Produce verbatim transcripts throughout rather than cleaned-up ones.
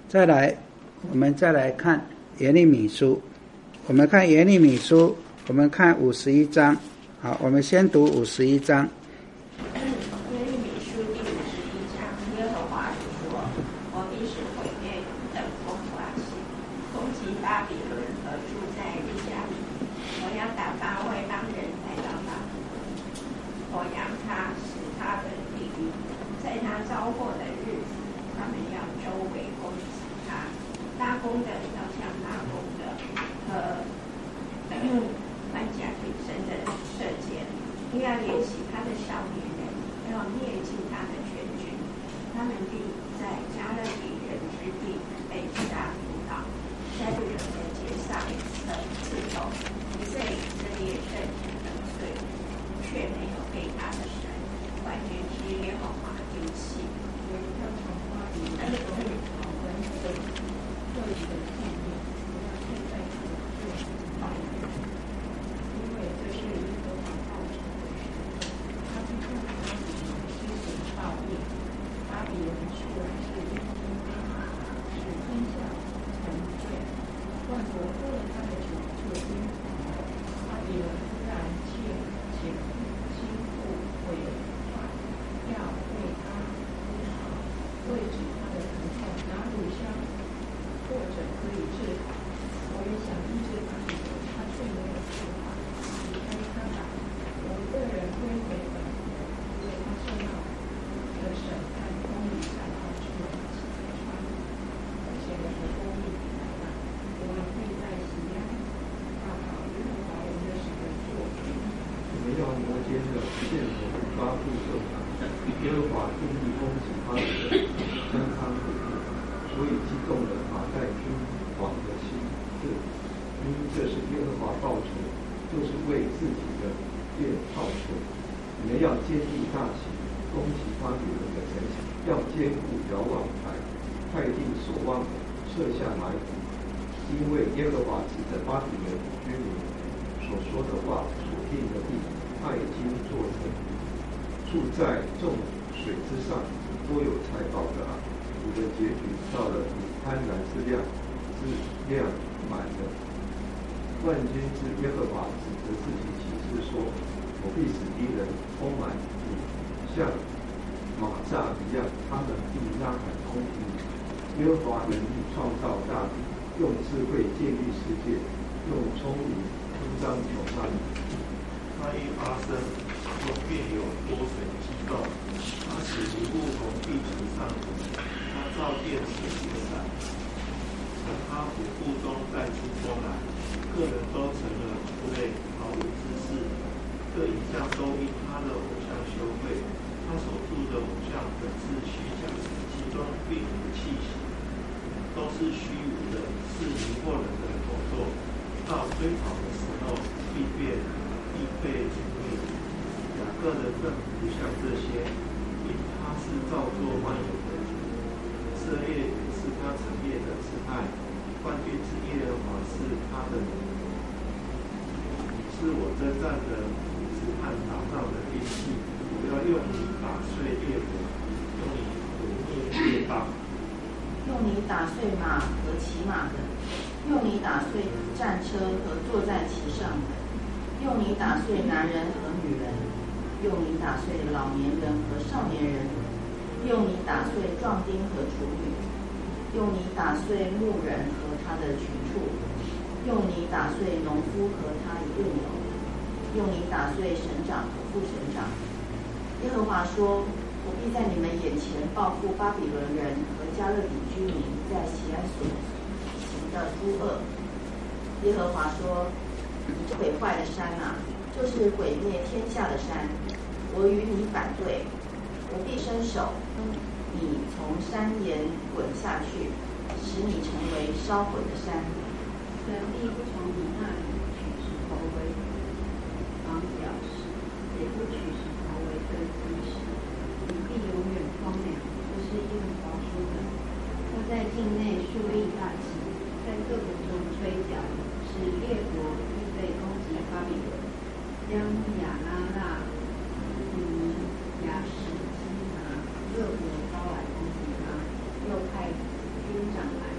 再来，我们再来看耶利米书。我们看耶利米书，我们看五十一章。好，我们先读五十一章。 耶利米书第五十一章，耶和华说：我必使毁灭的风刮起，攻击巴比伦和住在利加里。我要打发外邦人来到巴比伦，我扬他，使他的地狱，在他遭祸的日子，他们要周围攻击他，拉弓的要向拉弓的，和满甲挺身的射箭，又要联系他的少年人，要灭尽他的全军。他们必在加勒底人之地被杀扑倒，在路人的街上刺透。以色列甚至得罪，却没有被他的神万军之耶和华丢弃。有一个从巴比伦的好文的这里的纪念，不要现在是最好的，因为这是耶和华造成的事。他必向巴比伦施行报应。巴比伦出来是因因使天下沉醉，万国喝了他的酒就晕倒。巴比伦突然切且心腹毁坏，要为他哭嚎，为止他的疼痛，拿乳香或者可以治好。我也想医治巴比伦，他却没有治好。离开他吧，我个人归回本国，因为他受到的审判公义才好出来击穿，而且我的公义来了，我们可以在西安大讨耶和华我们的神的作为。 我们要摩肩的献和发布受赏，耶和华定义攻击巴比伦，将他毁灭，所以激动了马代君王的心。这因这是耶和华报仇，就是为自己的殿报仇。你们要坚立大旗，攻击巴比伦的城墙，要坚固瞭望台，派定所望的，设下埋伏。因为耶和华指着巴比伦居民所说的话，所定的地，他已经作成。住在众水之上，多有财宝的啊！你的结局到了你贪婪之量，之量满了。万军之耶和华指着自己起誓说：我必使敌人充满你，像马蚱一样，他们必呐喊攻击你。耶和华能力创造大地，用智慧建立世界，用聪明铺张穹苍。 他一发生，就便有多水激动。他使云雾从地球上浮，他造电使雨伞，从他府库中带出风来。个人都成了不类毫无知识，这影像都因他的偶像羞愧。他所铸的偶像本是虚假，其中并无气息，都是虚无的，是迷惑人的口作。到追讨的时候，必变必被毁灭。雅各的更不像这些，因他是造作万有的主。以色列是他产业的支派，万军之耶和华是他的名。你是我征战的支派打造的兵器，我要用你打碎列国，用你毁灭列邦。 用你打碎马和骑马的，用你打碎战车和坐在其上的，用你打碎男人和女人，用你打碎老年人和少年人，用你打碎壮丁和处女，用你打碎牧人和他的群畜，用你打碎农夫和他一顿油，用你打碎省长和副省长。耶和华说：我必在你们眼前报复巴比伦人和加勒底居民在西安所行的诸恶。耶和华说：你这毁坏的山啊，就是毁灭天下的山，我与你反对，我必伸手，你从山岩滚下去，使你成为烧毁的山。 神必不从你那里取石头为房角石，也不取石头为根基石。你必永远荒凉，这是耶和华说的。他在境内树立大旗，在各国中吹角，使列国预备攻击巴比伦，将亚拉腊、嗯、亚什基拿各国招来攻击他，又派军长来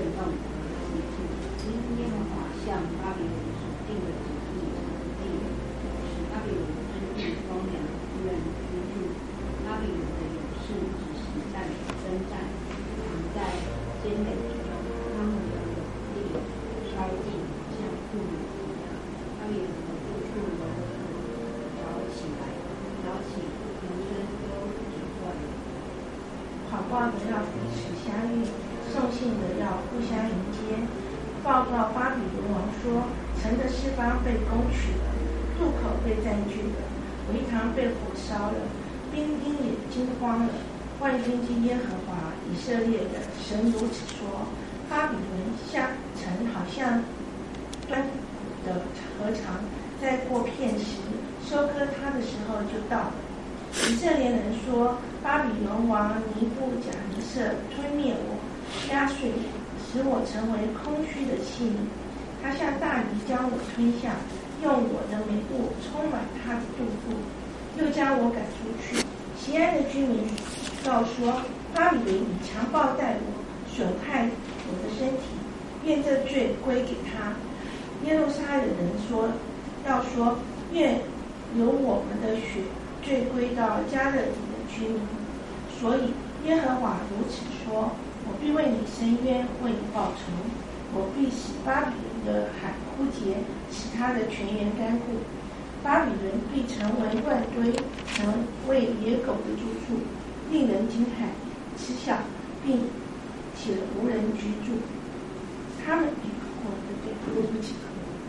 动而起处，因耶和华向巴比伦所定的旨意成定，使巴比伦之地荒凉，无人居住。巴比伦的勇士只行战征战，藏在坚垒之中，他们的土地烧尽，像覆灭一样。巴比伦的住处人早起来，早起名声都直断。 跑报的要彼此相遇，送信的要互相迎接。报告巴比伦王说，城的四方被攻取了，渡口被占据了，围堂被火烧了，兵丁也惊慌了。万军之耶和华以色列的神如此说：巴比伦下城好像端的禾场，在过片时收割它的时候就到了。以色列人说：巴比伦王尼布甲尼撒吞灭我，压碎我，使我成为空虚的器皿。他像大鱼将我吞下，用我的美物充满他的肚腹，又将我赶出去。西安的居民告说：巴比伦以强暴待我，损害我的身体，愿这罪归给他。耶路撒冷人说：要说，愿由我们的血罪归到加勒底的居民。所以耶和华如此说：我必为你伸冤，为你报仇。我必使巴比伦的海枯竭，使他的泉源干枯。巴比伦必成为乱堆，成为野狗的住处，令人惊骇、嗤笑，并且无人居住。他们比我的对对不起，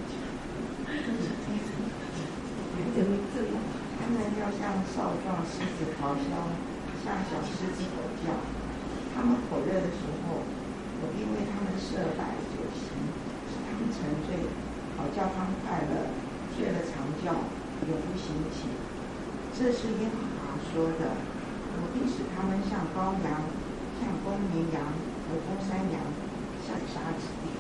怎么这样？他们要像少壮狮子咆哮，像小狮子吼叫。他们口热的时候，我必为他们设摆酒席，使他们沉醉，好叫他们快乐，睡了长觉，永不醒起。这是耶和华说的。我必使他们像羔羊，像公绵羊和公山羊，像沙子地。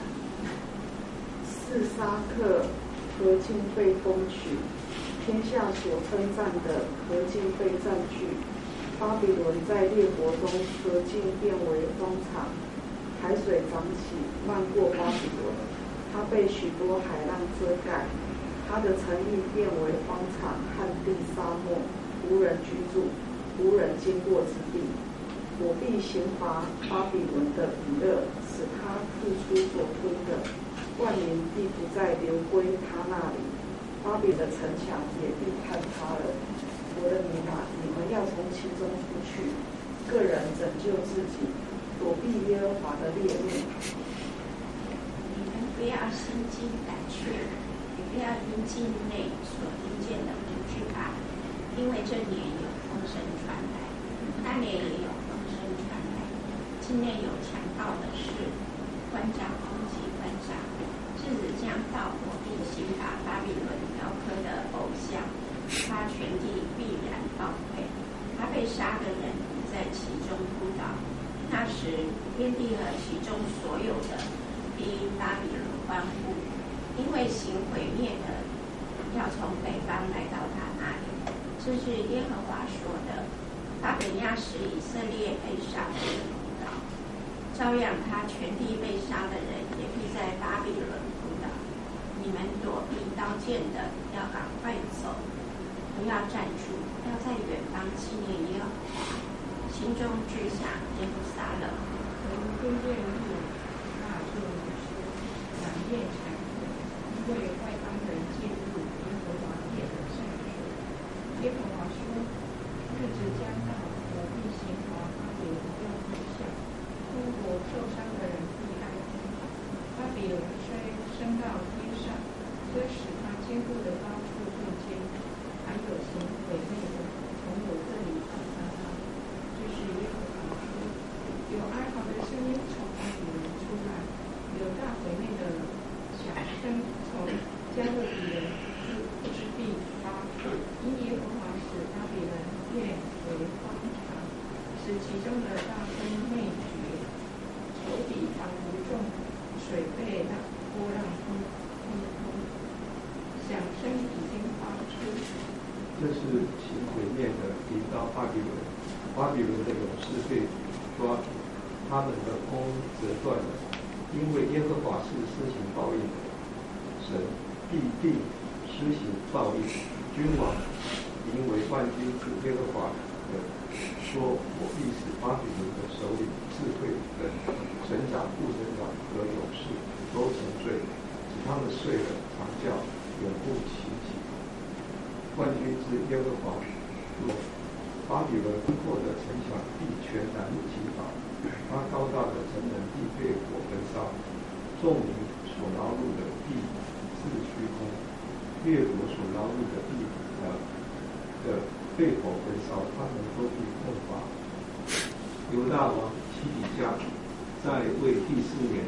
四沙克河境被攻取，天下所称赞的河境被占据。巴比伦在列国中河境变为荒场，海水涨起，漫过巴比伦，它被许多海浪遮盖，它的城邑变为荒场，旱地沙漠，无人居住，无人经过之地。我必刑罚巴比伦的以勒，使他付出所吞的，万民必不再流归他那里，巴比伦的城墙也必坍塌了。我的民啊，你们要从其中出去，个人拯救自己，躲避耶和华的烈怒。 你们不要心惊胆怯，也不要因境内所听见的不惧怕，因为这年有风声传来，那年也有风声传来。境内有强暴的事，官长攻击官长，日子将到，我必刑罚巴比伦雕刻的偶像，他全地必然报废，他被杀的人在其中扑倒。那时，天地和其中所有的必因巴比伦欢呼，因为行毁灭的要从北方来到他那里。这是耶和华说的。他本要使以色列被杀的人扑倒，照样他全地被杀的人也必在巴比伦扑倒。你们躲避刀剑的，要赶快走，不要站住，要在远方纪念耶和华，心中志向耶路撒冷。 我们听见路大作如书，两面闪火，因为外邦人进入耶和华殿的圣所。耶和华说：日子将到，我必刑罚巴比伦雕刻像，中国受伤的人必哀哭。巴比伦虽升到天上，虽使他坚固的高处更坚，还有行毁灭的从我这里打杀他。这是耶和华说。有哀嚎的声音从巴比伦出来，有大毁灭的响声从加勒底人之地发出。因耶和华使巴比伦变为荒场，使其中的大风内绝，仇敌防不中，水被那波浪冲冲冲，响声已经发出。 这是行毁灭的临到巴比伦，巴比伦的勇士被抓，他们的弓折断了， 因为耶和华是施行报应的神，必定施行报应。君王因为万军之耶和华的说，我必使巴比伦的首领、智慧人、省长、副省长和勇士都沉醉，使他们睡了长觉，永不起起。万军之耶和华说，巴比伦攻破的城墙必全然击倒，他高大的城门必被火焚烧，众民所劳碌的必自虚空，掠夺所劳碌的必呃的被火焚烧，他们都必困乏。犹大王西底家在位第四年，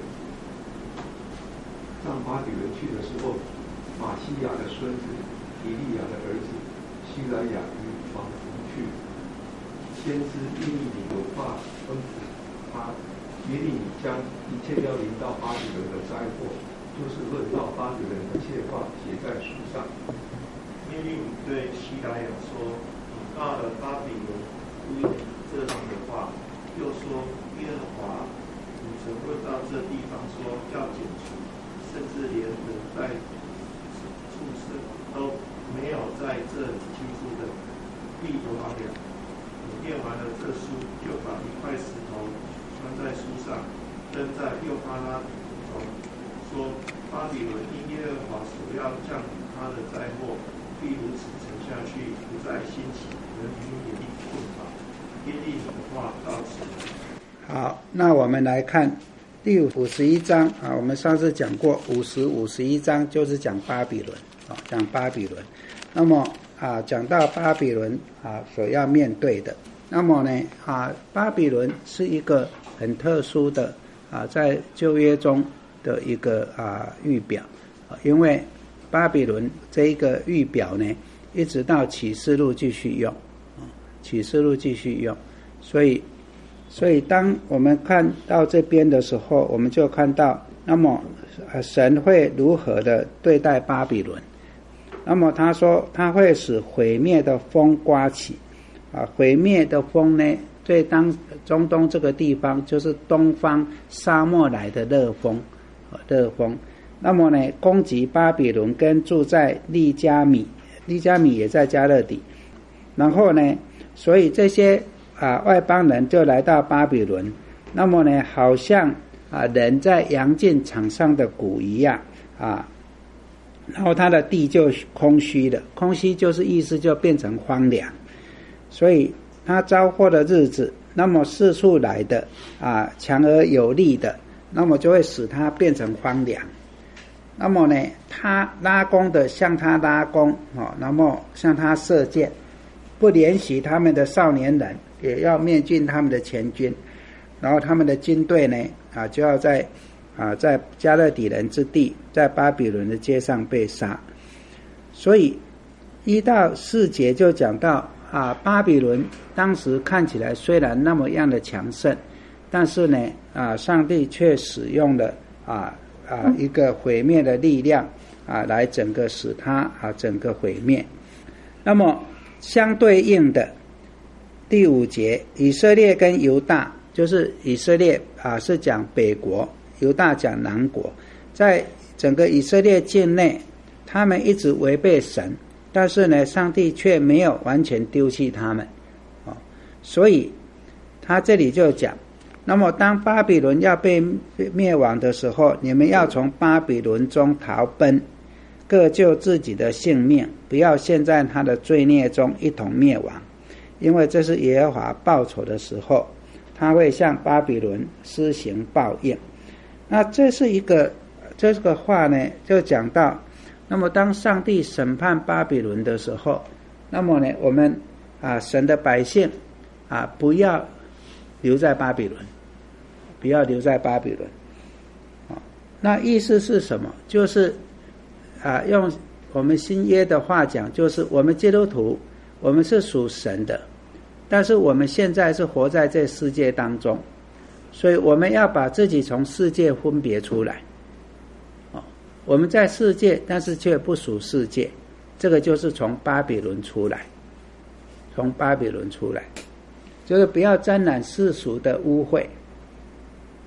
上巴比伦去的时候，马西亚的孙子以利亚的儿子希莱亚与王同去。先知耶利米有话吩咐他，耶利米将一切要临到巴比伦的灾祸，就是论到巴比伦的切话写在书上。 耶利米对希莱亚说：“你到了巴比伦，不应这样的话。”又说：“耶和华，你曾论到这地方说要剪除，甚至连人在畜生都没有在这里居住的，必有亡了。”你念完了这书，就把一块石头穿在书上，扔在幼发拉底中，说：“巴比伦因耶和华所要降雨他的灾祸，必如此沉下去，不再兴起，人民也必困乏。”耶利米的话到此。 好，那我们来看第五十一章啊。我们上次讲过，五十五十一章就是讲巴比伦啊，讲巴比伦。那么啊，讲到巴比伦啊所要面对的，那么呢啊，巴比伦是一个很特殊的啊，在旧约中的一个啊预表啊，因为巴比伦这一个预表呢，一直到启示录继续用啊，启示录继续用，所以所以当我们看到这边的时候，我们就看到，那么神会如何的对待巴比伦。那么他说他会使毁灭的风刮起啊，毁灭的风呢，对当中东这个地方就是东方沙漠来的热风，热风。那么呢，攻击巴比伦跟住在利加米，利加米也在加勒底。然后呢，所以这些啊外邦人就来到巴比伦，那么呢，好像啊人在扬进场上的谷一样啊。然后他的地就空虚了，空虚就是意思就变成荒凉，所以他招祸的日子，那么四处来的啊强而有力的，那么就会使他变成荒凉。那么呢，他拉弓的向他拉弓哦，那么向他射箭，不怜惜他们的少年人，也要灭尽他们的全军。然后他们的军队呢啊就要在啊，在加勒底人之地，在巴比伦的街上被杀。所以一到四节就讲到啊，巴比伦当时看起来虽然那么样的强盛，但是呢啊，上帝却使用了啊啊一个毁灭的力量啊，来整个使它啊整个毁灭。那么相对应的第五节，以色列跟犹大，就是以色列啊是讲北国，犹大讲南国，在整个以色列境内，他们一直违背神，但是呢，上帝却没有完全丢弃他们，哦，所以他这里就讲，那么当巴比伦要被灭亡的时候，你们要从巴比伦中逃奔，各救自己的性命，不要陷在他的罪孽中一同灭亡，因为这是耶和华报仇的时候，他会向巴比伦施行报应。那这是一个这个话呢，就讲到，那么当上帝审判巴比伦的时候，那么呢，我们啊神的百姓啊不要留在巴比伦，不要留在巴比伦，啊，那意思是什么？就是啊用我们新约的话讲，就是我们基督徒，我们是属神的，但是我们现在是活在这世界当中。所以我们要把自己从世界分别出来，哦，我们在世界，但是却不属世界，这个就是从巴比伦出来，从巴比伦出来，就是不要沾染世俗的污秽。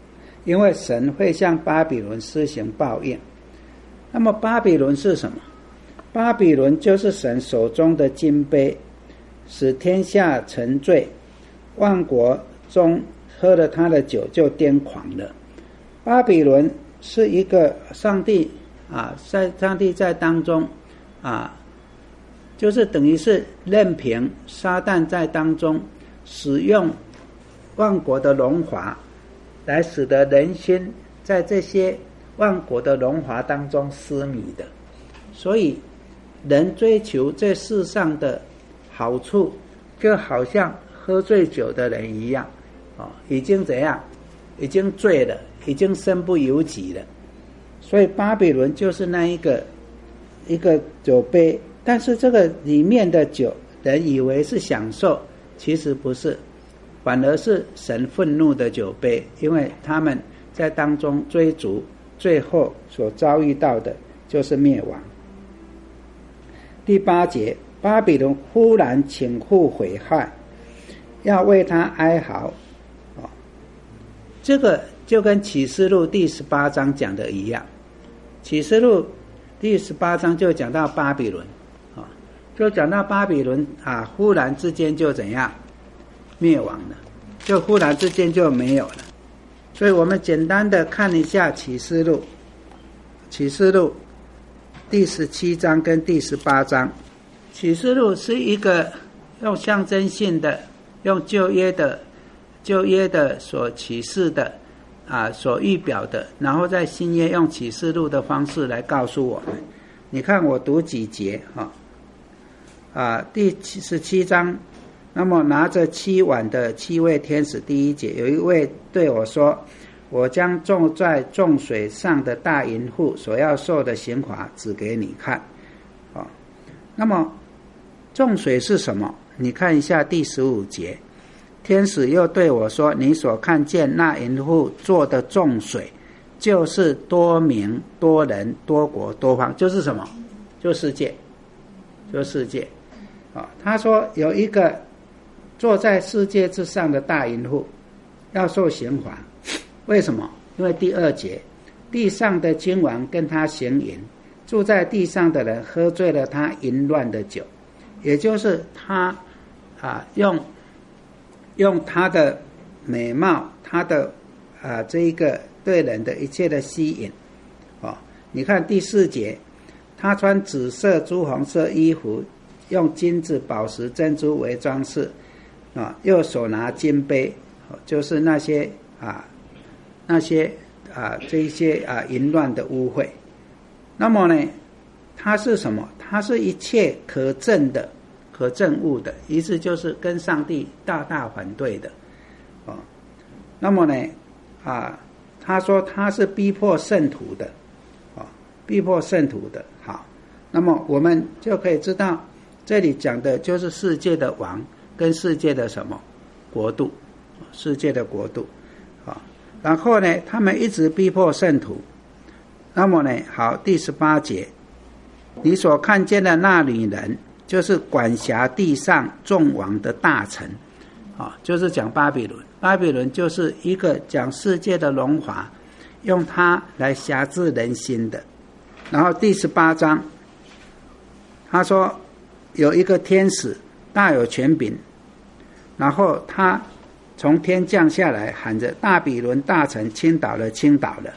因为神会向巴比伦施行报应。那么巴比伦是什么？巴比伦就是神手中的金杯，使天下沉醉，万国中喝了他的酒就癫狂了。巴比伦是一个上帝啊，在上帝在当中啊，就是等于是任凭撒旦在当中使用万国的荣华，来使得人心在这些万国的荣华当中失迷的。所以人追求这世上的好处，就好像喝醉酒的人一样，哦，已经怎样？已经醉了，已经身不由己了。所以巴比伦就是那一个一个酒杯，但是这个里面的酒，人以为是享受，其实不是，反而是神愤怒的酒杯，因为他们在当中追逐，最后所遭遇到的就是灭亡。第八节，巴比伦忽然倾覆毁坏，要为他哀嚎。哦，这个就跟启示录第十八章讲的一样。启示录第十八章就讲到巴比伦，啊，就讲到巴比伦啊，忽然之间就怎样灭亡了，就忽然之间就没有了。所以我们简单的看一下启示录，启示录第十七章跟第十八章。启示录是一个用象征性的，用旧约的旧约的所启示的啊，所预表的，然后在新约用启示录的方式来告诉我们。你看我读几节啊？啊，第十七章，那么拿着七碗的七位天使，第一节有一位对我说：“我将种在众水上的大淫妇所要受的刑罚指给你看。”啊，那么众水是什么？你看一下第十五节。天使又对我说：“你所看见那淫妇做的众水，就是多民、多人、多国、多方，就是什么？就世界，就世界。啊，他说有一个坐在世界之上的大淫妇，要受刑罚。为什么？因为第二节，地上的君王跟他行淫，住在地上的人喝醉了他淫乱的酒，也就是他啊用。用他的美貌，他的啊这一个对人的一切的吸引，哦，你看第四节，他穿紫色、朱红色衣服，用金子、宝石、珍珠为装饰，啊，右手拿金杯，哦，就是那些啊那些啊这一些啊淫乱的污秽。那么呢，它是什么？它是一切可憎的。可憎恶的，意思就是跟上帝大大反对的，哦。那么呢，啊，他说他是逼迫圣徒的，哦，逼迫圣徒的。好，那么我们就可以知道，这里讲的就是世界的王跟世界的什么国度，世界的国度，啊，然后呢，他们一直逼迫圣徒。那么呢，好，第十八节，你所看见的那女人，就是管辖地上众王的大臣，啊，就是讲巴比伦。巴比伦就是一个讲世界的荣华，用它来辖制人心的。然后第十八章，他说有一个天使大有权柄，然后他从天降下来，喊着巴比伦大城倾倒了，倾倒了。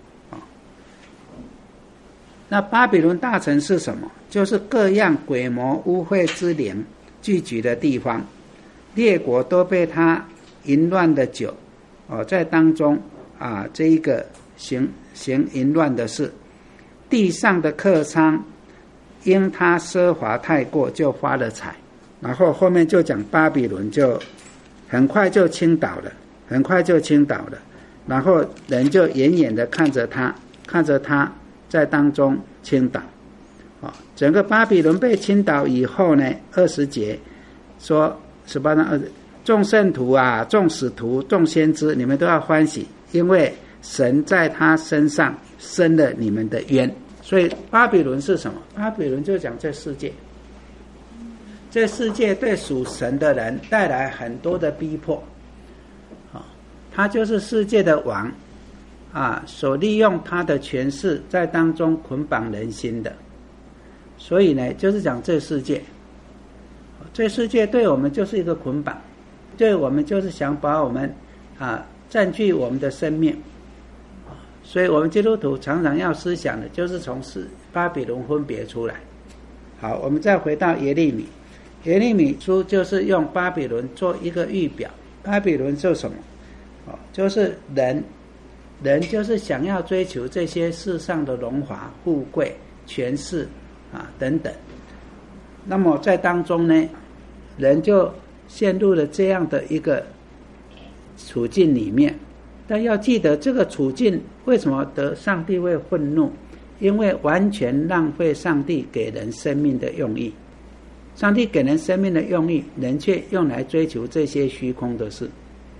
那巴比伦大城是什么？就是各样鬼魔污秽之灵聚集的地方，列国都被他淫乱的酒，哦，在当中啊，这一个行行淫乱的事，地上的客商因他奢华太过，就发了财。然后后面就讲巴比伦就很快就倾倒了，很快就倾倒了。然后人就远远的看着他，看着他在当中倾倒。哦，整个巴比伦被倾倒以后呢，二十节说十八章二十，众圣徒啊，众使徒，众先知，你们都要欢喜，因为神在他身上伸了你们的冤。所以巴比伦是什么？巴比伦就讲这世界，这世界对属神的人带来很多的逼迫，哦，他就是世界的王， 啊所利用他的权势在当中捆绑人心的。所以呢，就是讲这世界，这世界对我们就是一个捆绑，对我们就是想把我们啊占据我们的生命。所以我们基督徒常常要思想的就是从巴比伦分别出来。好，我们再回到耶利米，耶利米书就是用巴比伦做一个预表。巴比伦是什么？哦，就是人，人就是想要追求这些世上的荣华富贵、权势啊等等。那么在当中呢，人就陷入了这样的一个处境里面。但要记得，这个处境为什么得上帝会愤怒？因为完全浪费上帝给人生命的用意。上帝给人生命的用意，人却用来追求这些虚空的事。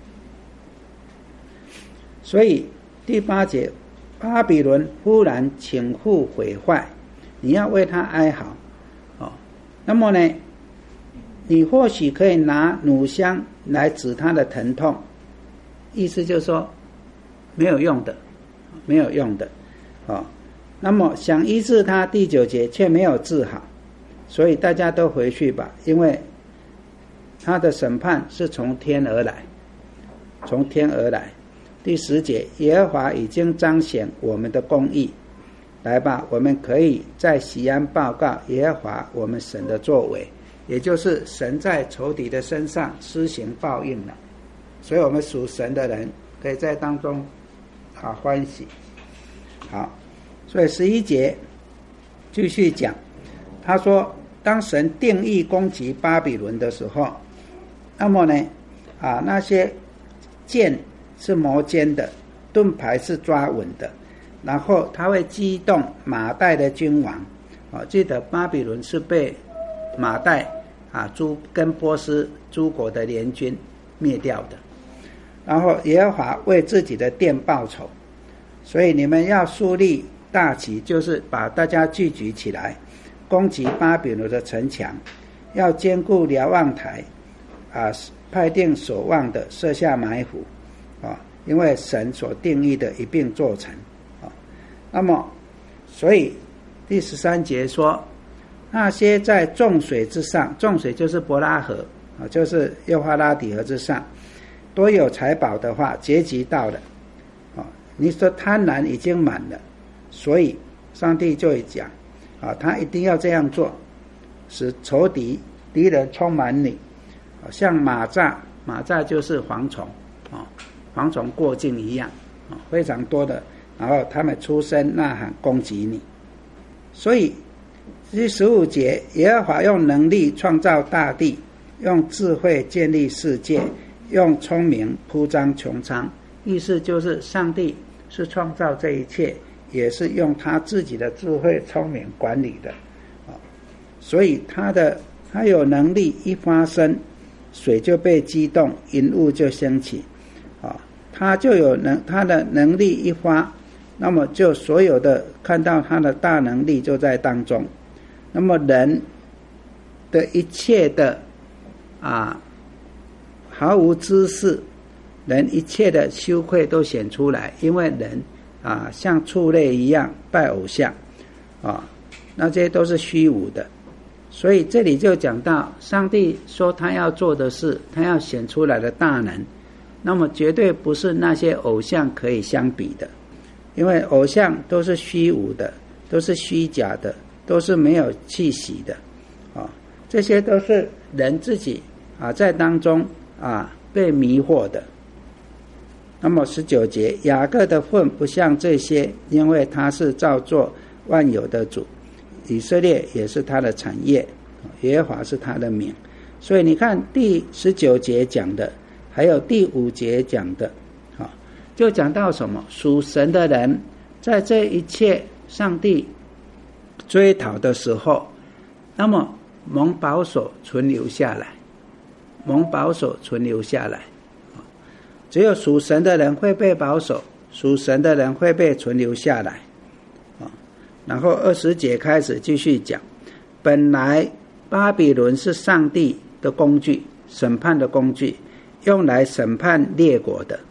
所以第八节，巴比伦忽然倾覆毁坏，你要为他哀嚎。哦，那么呢，你或许可以拿乳香来止他的疼痛，意思就是说没有用的，没有用的。哦，那么想医治他，第九节却没有治好，所以大家都回去吧，因为他的审判是从天而来，从天而来。第十节，耶和华已经彰显我们的公义，来吧，我们可以在锡安报告耶和华我们神的作为，也就是神在仇敌的身上施行报应了。所以我们属神的人可以在当中啊欢喜。好，所以十一节继续讲，他说当神定义攻击巴比伦的时候，那么呢啊那些剑是磨尖的，盾牌是抓稳的，然后他会激动马代的君王。啊，记得巴比伦是被马代啊诸跟波斯诸国的联军灭掉的。然后耶和华为自己的殿报仇，所以你们要树立大旗，就是把大家聚集起来，攻击巴比伦的城墙，要坚固瞭望台，啊，派定守望的，设下埋伏，啊，因为神所定义的一并做成，啊，那么，所以第十三节说，那些在众水之上，众水就是伯拉河，啊，就是幼发拉底河之上，多有财宝的话，结局到了，啊，你说贪婪已经满了，所以上帝就会讲，啊，他一定要这样做，使仇敌敌人充满你，啊，像马蚱，马蚱就是蝗虫，啊，蝗虫过境一样，啊，非常多的，然后他们出声呐喊攻击你，所以第十五节，耶和华用能力创造大地，用智慧建立世界，用聪明铺张穹苍，意思就是上帝是创造这一切，也是用他自己的智慧聪明管理的，所以他的他有能力一发生，水就被激动，云雾就升起，他就有能他的能力一发，那么就所有的看到他的大能力就在当中，那么人的一切的啊毫无知识，人一切的羞愧都显出来，因为人啊像畜类一样拜偶像啊，那这些都是虚无的。所以这里就讲到上帝说他要做的事，他要显出来的大能，那么绝对不是那些偶像可以相比的，因为偶像都是虚无的，都是虚假的，都是没有气息的啊，这些都是人自己啊在当中啊被迷惑的。那么十九节，雅各的份不像这些，因为他是造作万有的主，以色列也是他的产业，耶和华是他的名。所以你看第十九节讲的，还有第五节讲的，就讲到什么？属神的人在这一切上帝追讨的时候，那么蒙保守存留下来，蒙保守存留下来。只有属神的人会被保守，属神的人会被存留下来。然后二十节开始继续讲，本来巴比伦是上帝的工具，审判的工具，用来审判列国的，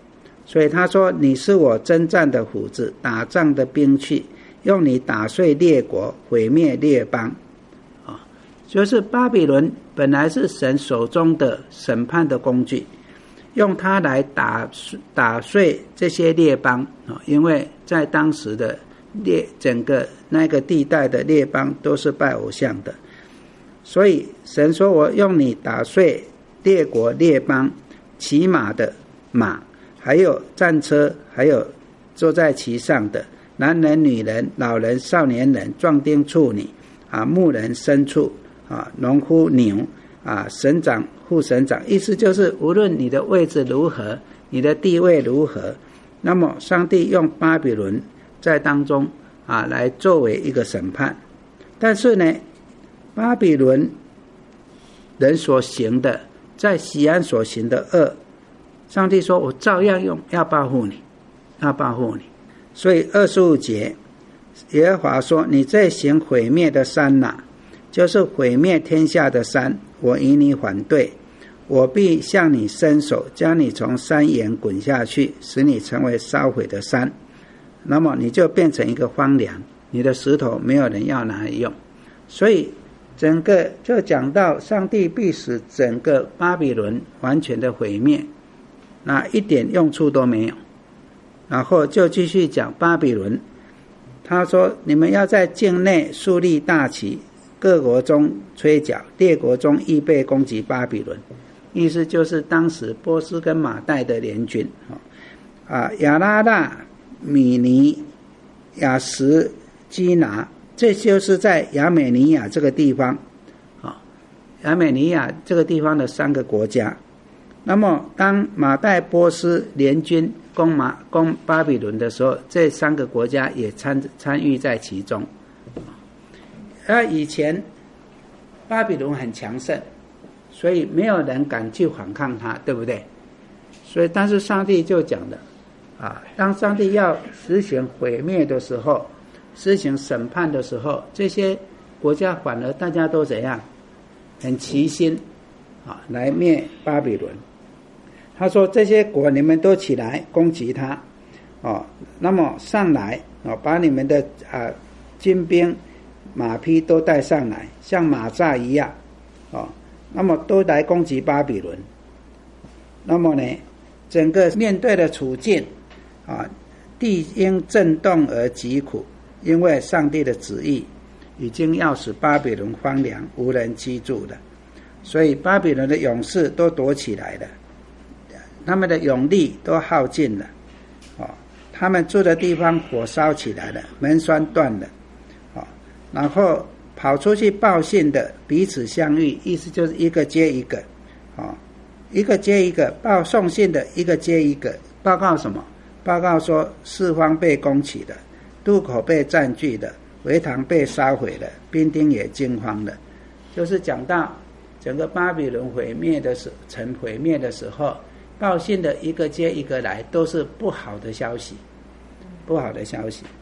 所以他说你是我征战的斧子，打仗的兵器，用你打碎列国，毁灭列邦。啊，就是巴比伦本来是神手中的审判的工具，用它来打打碎这些列邦啊，因为在当时的列整个那个地带的列邦都是拜偶像的，所以神说我用你打碎列国列邦，骑马的马，还有战车，还有坐在其上的男人、女人、老人、少年人、壮丁、处女啊，牧人、牲畜啊，农夫、牛啊，省长、副省长，意思就是无论你的位置如何，你的地位如何，那么上帝用巴比伦在当中啊来作为一个审判。但是呢，巴比伦人所行的，在西安所行的恶，上帝说我照样用，要保护你，要保护你。所以二十五节耶和华说，你这行毁灭的山哪、啊，就是毁灭天下的山，我与你反对，我必向你伸手，将你从山岩滚下去，使你成为烧毁的山，那么你就变成一个荒凉，你的石头没有人要拿来用。所以整个就讲到上帝必使整个巴比伦完全的毁灭，那一点用处都没有。然后就继续讲巴比伦，他说你们要在境内树立大旗，各国中吹角，列国中预备攻击巴比伦。意思就是当时波斯跟马代的联军啊，亚拉腊、米尼、亚什基拿，这就是在亚美尼亚这个地方啊，亚美尼亚这个地方的三个国家。那么当马代波斯联军攻马攻巴比伦的时候，这三个国家也参参与在其中。而以前巴比伦很强盛，所以没有人敢去反抗他，对不对？所以但是上帝就讲的啊，当上帝要实行毁灭的时候，实行审判的时候，这些国家反而大家都怎样，很齐心啊，来灭巴比伦。他说这些国你们都起来攻击他哦，那么上来哦，把你们的啊军兵马匹都带上来，像马扎一样哦，那么都来攻击巴比伦。那么呢，整个面对的处境啊，地因震动而疾苦，因为上帝的旨意已经要使巴比伦荒凉，无人居住了，所以巴比伦的勇士都躲起来了，他们的勇力都耗尽了，哦，他们住的地方火烧起来了，门栓断了，哦，然后跑出去报信的彼此相遇，意思就是一个接一个，哦，一个接一个报送信的，一个接一个报告什么？报告说四方被攻取了，渡口被占据了，围堂被烧毁了，兵丁也惊慌了。就是讲到整个巴比伦毁灭的时城毁灭的时候，报信的一个接一个来，都是不好的消息，不好的消息。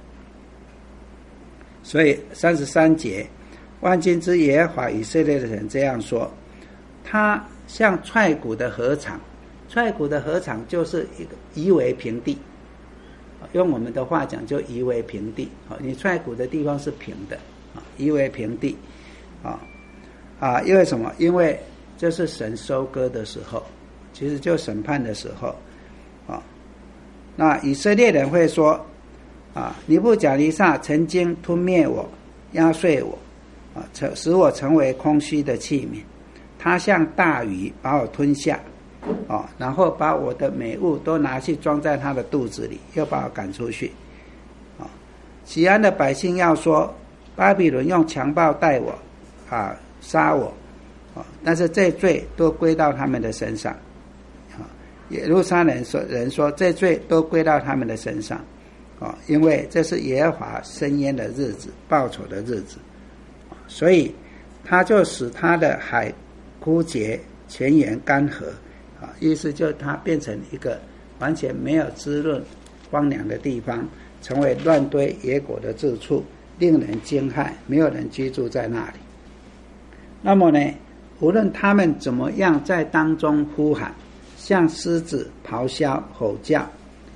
所以三十三节，万军之耶和华以色列的人这样说，他像踹鼓的禾场，踹鼓的禾场就是一个夷为平地，用我们的话讲就夷为平地，你踹鼓的地方是平的，夷为平地啊啊，因为什么？因为这是神收割的时候，其实就审判的时候啊。那以色列人会说啊，尼布甲尼撒曾经吞灭我，压碎我啊，使我成为空虚的器皿，他像大鱼把我吞下啊，然后把我的美物都拿去装在他的肚子里，又把我赶出去啊。西安的百姓要说，巴比伦用强暴待我啊，杀我啊，但是这罪都归到他们的身上啊。耶路撒冷人说，这罪都归到他们的身上啊，因为这是耶和华伸冤的日子，报仇的日子，所以他就使他的海枯竭，泉源干涸啊，意思就它变成一个完全没有滋润、荒凉的地方，成为乱堆野果的住处，令人惊骇，没有人居住在那里。那么呢，无论他们怎么样在当中呼喊，像狮子咆哮吼叫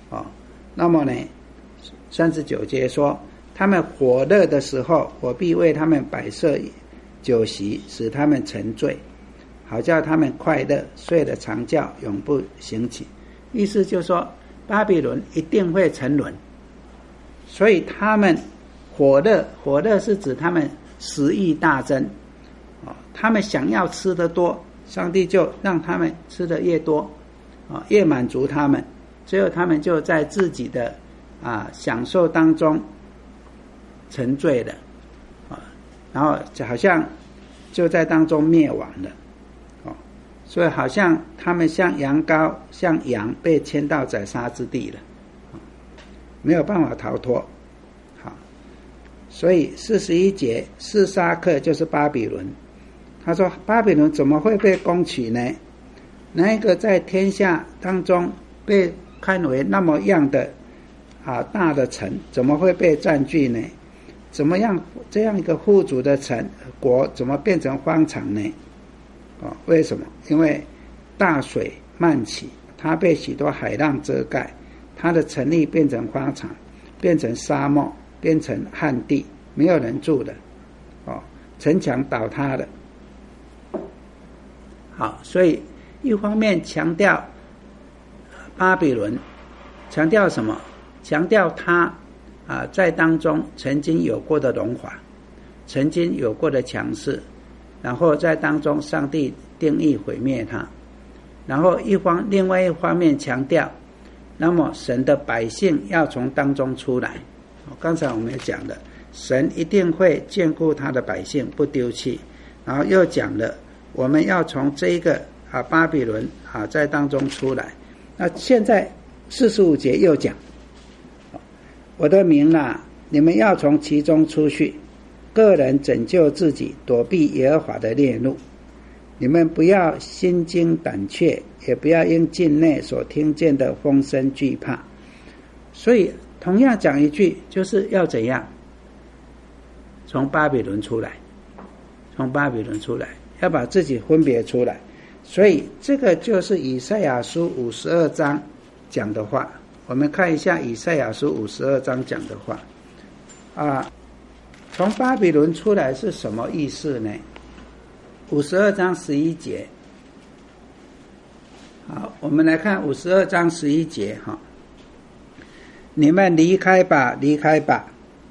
那么呢，三十九节说，他们火热的时候，我必为他们摆设酒席，使他们沉醉，好叫他们快乐，睡了长觉，永不醒起。意思就是说，巴比伦一定会沉沦，所以他们火热，火热是指他们食欲大增，他们想要吃得多，上帝就让他们吃得越多，越满足他们，最后他们就在自己的啊享受当中沉醉了，然后好像就在当中灭亡了，所以好像他们像羊羔，像羊被牵到宰杀之地了，没有办法逃脱。好，所以四十一节，示沙克就是巴比伦。他说巴比伦怎么会被攻取呢？那一个在天下当中被看为那么样的啊大的城，怎么会被占据呢？怎么样这样一个富足的城国，怎么变成荒场呢？哦，为什么？因为大水漫起，它被许多海浪遮盖，它的城邑变成荒场，变成沙漠，变成旱地，没有人住的。哦，城墙倒塌了。好，所以一方面强调巴比伦，强调什么？强调他啊在当中曾经有过的荣华，曾经有过的强势，然后在当中上帝定义毁灭他，然后一方另外一方面强调，那么神的百姓要从当中出来。刚才我们也讲了，神一定会眷顾他的百姓，不丢弃。然后又讲了，我们要从这一个啊巴比伦啊在当中出来。那现在四十五节又讲，我的民啊，你们要从其中出去，个人拯救自己，躲避耶和华的烈怒。你们不要心惊胆怯，也不要因境内所听见的风声惧怕。所以同样讲一句，就是要怎样？从巴比伦出来，从巴比伦出来，要把自己分别出来。所以这个就是以赛亚书五十二章讲的话。我们看一下以赛亚书五十二章讲的话啊，从巴比伦出来是什么意思呢？五十二章十一节。好，我们来看五十二章十一节哈。你们离开吧，离开吧，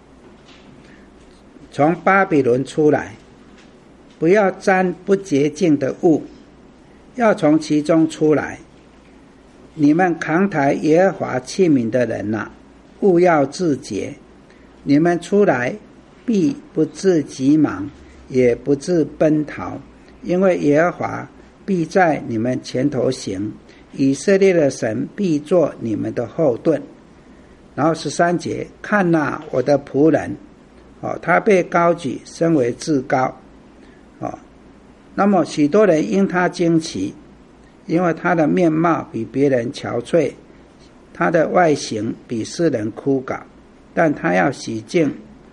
从巴比伦出来，不要沾不洁净的物，要从其中出来。你们扛抬耶和华器皿的人哪、啊，务要自洁。你们出来，必不致急忙，也不致奔逃，因为耶和华必在你们前头行，以色列的神必作你们的后盾。然后十三节，看哪、啊，我的仆人，哦，他被高举，升为至高，哦，那么许多人因他惊奇，因为他的面貌比别人憔悴，他的外形比世人枯槁，但他要洗净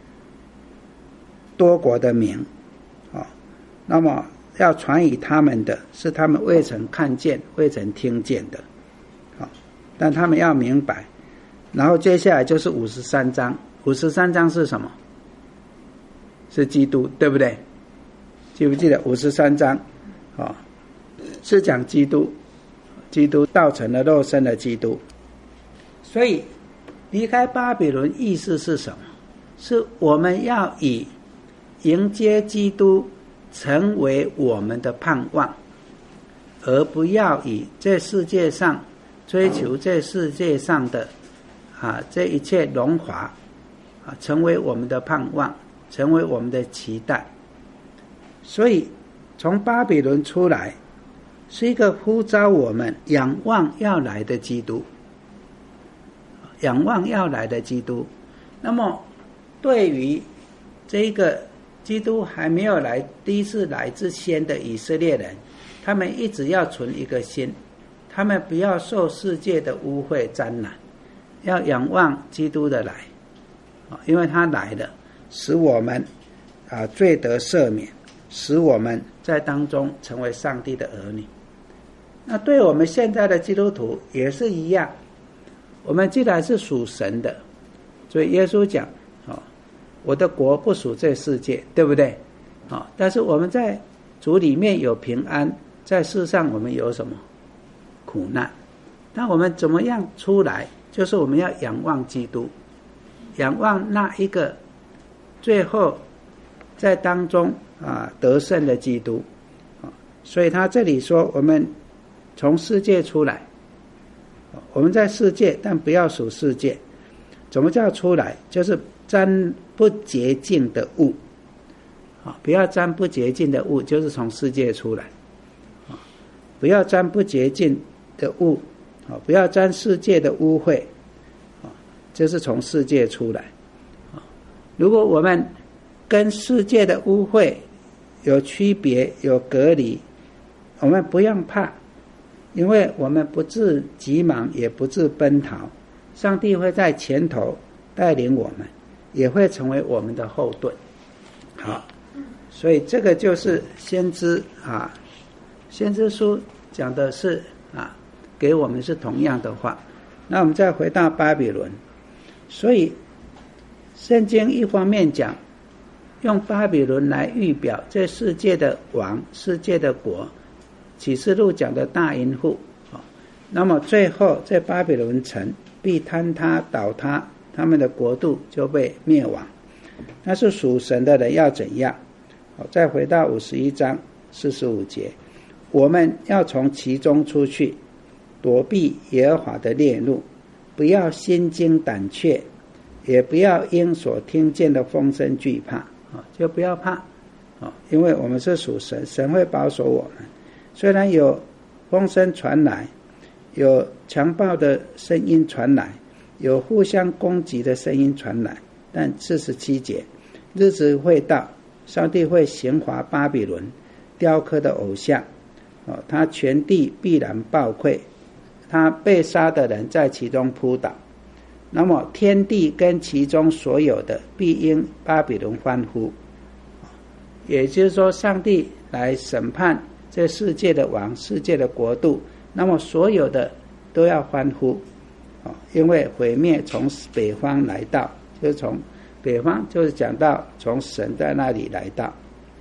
多国的名，哦，那么要传与他们的是他们未曾看见、未曾听见的，哦，但他们要明白。然后接下来就是五十三章，五十三章是什么？是基督，对不对？记不记得五十三章？哦，是讲基督，基督道成了肉身的基督。所以离开巴比伦意思是什么？是我们要以迎接基督成为我们的盼望，而不要以这世界上追求这世界上的啊这一切荣华啊成为我们的盼望，成为我们的期待。所以从巴比伦出来是一个呼召我们仰望要来的基督，仰望要来的基督。那么对于这个基督还没有来，第一次来之前的以色列人，他们一直要存一个心，他们不要受世界的污秽沾染，要仰望基督的来，因为他来了，使我们啊罪得赦免，使我们在当中成为上帝的儿女。那对我们现在的基督徒也是一样， 我们既然是属神的，所以耶稣讲哦，我的国不属这世界，对不对？哦，但是我们在主里面有平安，在世上我们有什么苦难？那我们怎么样出来？就是我们要仰望基督，仰望那一个最后在当中啊得胜的基督。所以他这里说，我们从世界出来，我们在世界，但不要属世界。怎么叫出来？就是沾不洁净的物，不要沾不洁净的物，就是从世界出来。不要沾不洁净的物，不要沾世界的污秽，就是从世界出来。如果我们跟世界的污秽有区别、有隔离，我们不用怕，因为我们不致急忙，也不致奔逃。上帝会在前头带领我们，也会成为我们的后盾。好，所以这个就是先知啊，先知书讲的是啊，给我们是同样的话。那我们再回到巴比伦，所以圣经一方面讲用巴比伦来预表这世界的王、世界的国，启示录讲的大淫妇，那么最后在巴比伦城必坍塌倒塌，他们的国度就被灭亡。那是属神的人要怎样？再回到五十一章四十五节，我们要从其中出去，躲避耶和华的烈怒，不要心惊胆怯，也不要因所听见的风声惧怕，就不要怕，因为我们是属神，神会保守我们。虽然有风声传来，有强暴的声音传来，有互相攻击的声音传来，但四十七节，日子会到，上帝会刑罚巴比伦雕刻的偶像，哦，他全地必然暴溃，他被杀的人在其中扑倒，那么天地跟其中所有的必因巴比伦欢呼。也就是说，上帝来审判这世界的王、世界的国度，那么所有的都要欢呼，因为毁灭从北方来到，就是从北方，就是讲到从神在那里来到。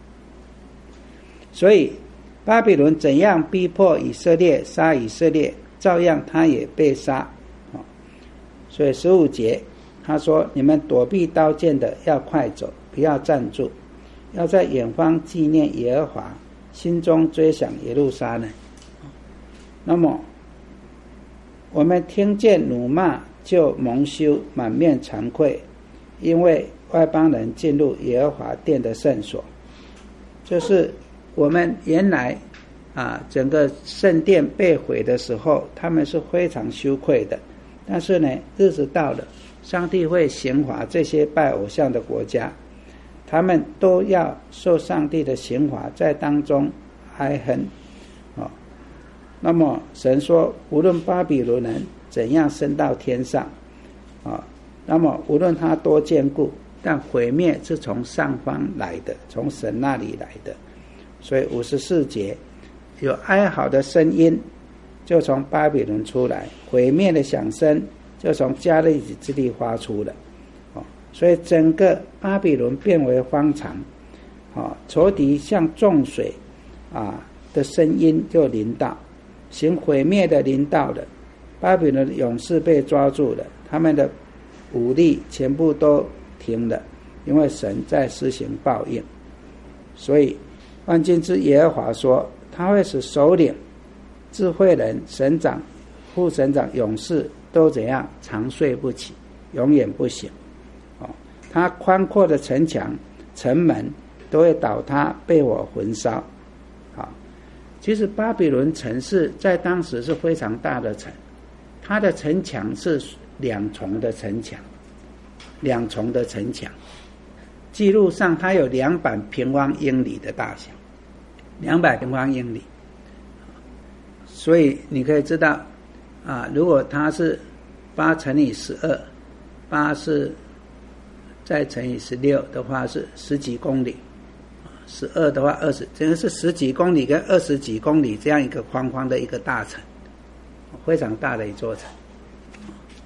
所以巴比伦怎样逼迫以色列、杀以色列，照样他也被杀。所以十五节他说，你们躲避刀剑的要快走，不要站住，要在远方纪念耶和华，心中追想耶路撒冷。那么我们听见辱骂就蒙羞，满面惭愧，因为外邦人进入耶和华殿的圣所。就是我们原来啊，整个圣殿被毁的时候，他们是非常羞愧的。但是呢，日子到了，上帝会刑罚这些拜偶像的国家，他们都要受上帝的刑罚，在当中哀恨。哦，那么神说，无论巴比伦人怎样升到天上，啊、哦，那么无论他多坚固，但毁灭是从上方来的，从神那里来的。所以五十四节，有哀嚎的声音就从巴比伦出来，毁灭的响声就从加利底之地发出了。哦，所以整个巴比伦变为荒场，哦，仇敌像重水啊的声音就临到，行毁灭的临到了，巴比伦的勇士被抓住了，他们的武力全部都停了，因为神在施行报应。所以万军之耶和华说，他会使首领、智慧人、省长、副省长、勇士都怎样长睡不起，永远不醒。哦，他宽阔的城墙、城门都会倒塌，被火焚烧。好，其实巴比伦城市在当时是非常大的城，它的城墙是两重的城墙，两重的城墙。记录上它有两百平方英里的大小，两百平方英里。所以你可以知道啊，如果它是八乘以十二，八是再乘以十六的话是十几公里，十二的话二十，这个是十几公里跟二十几公里这样一个框框的一个大城，非常大的一座城。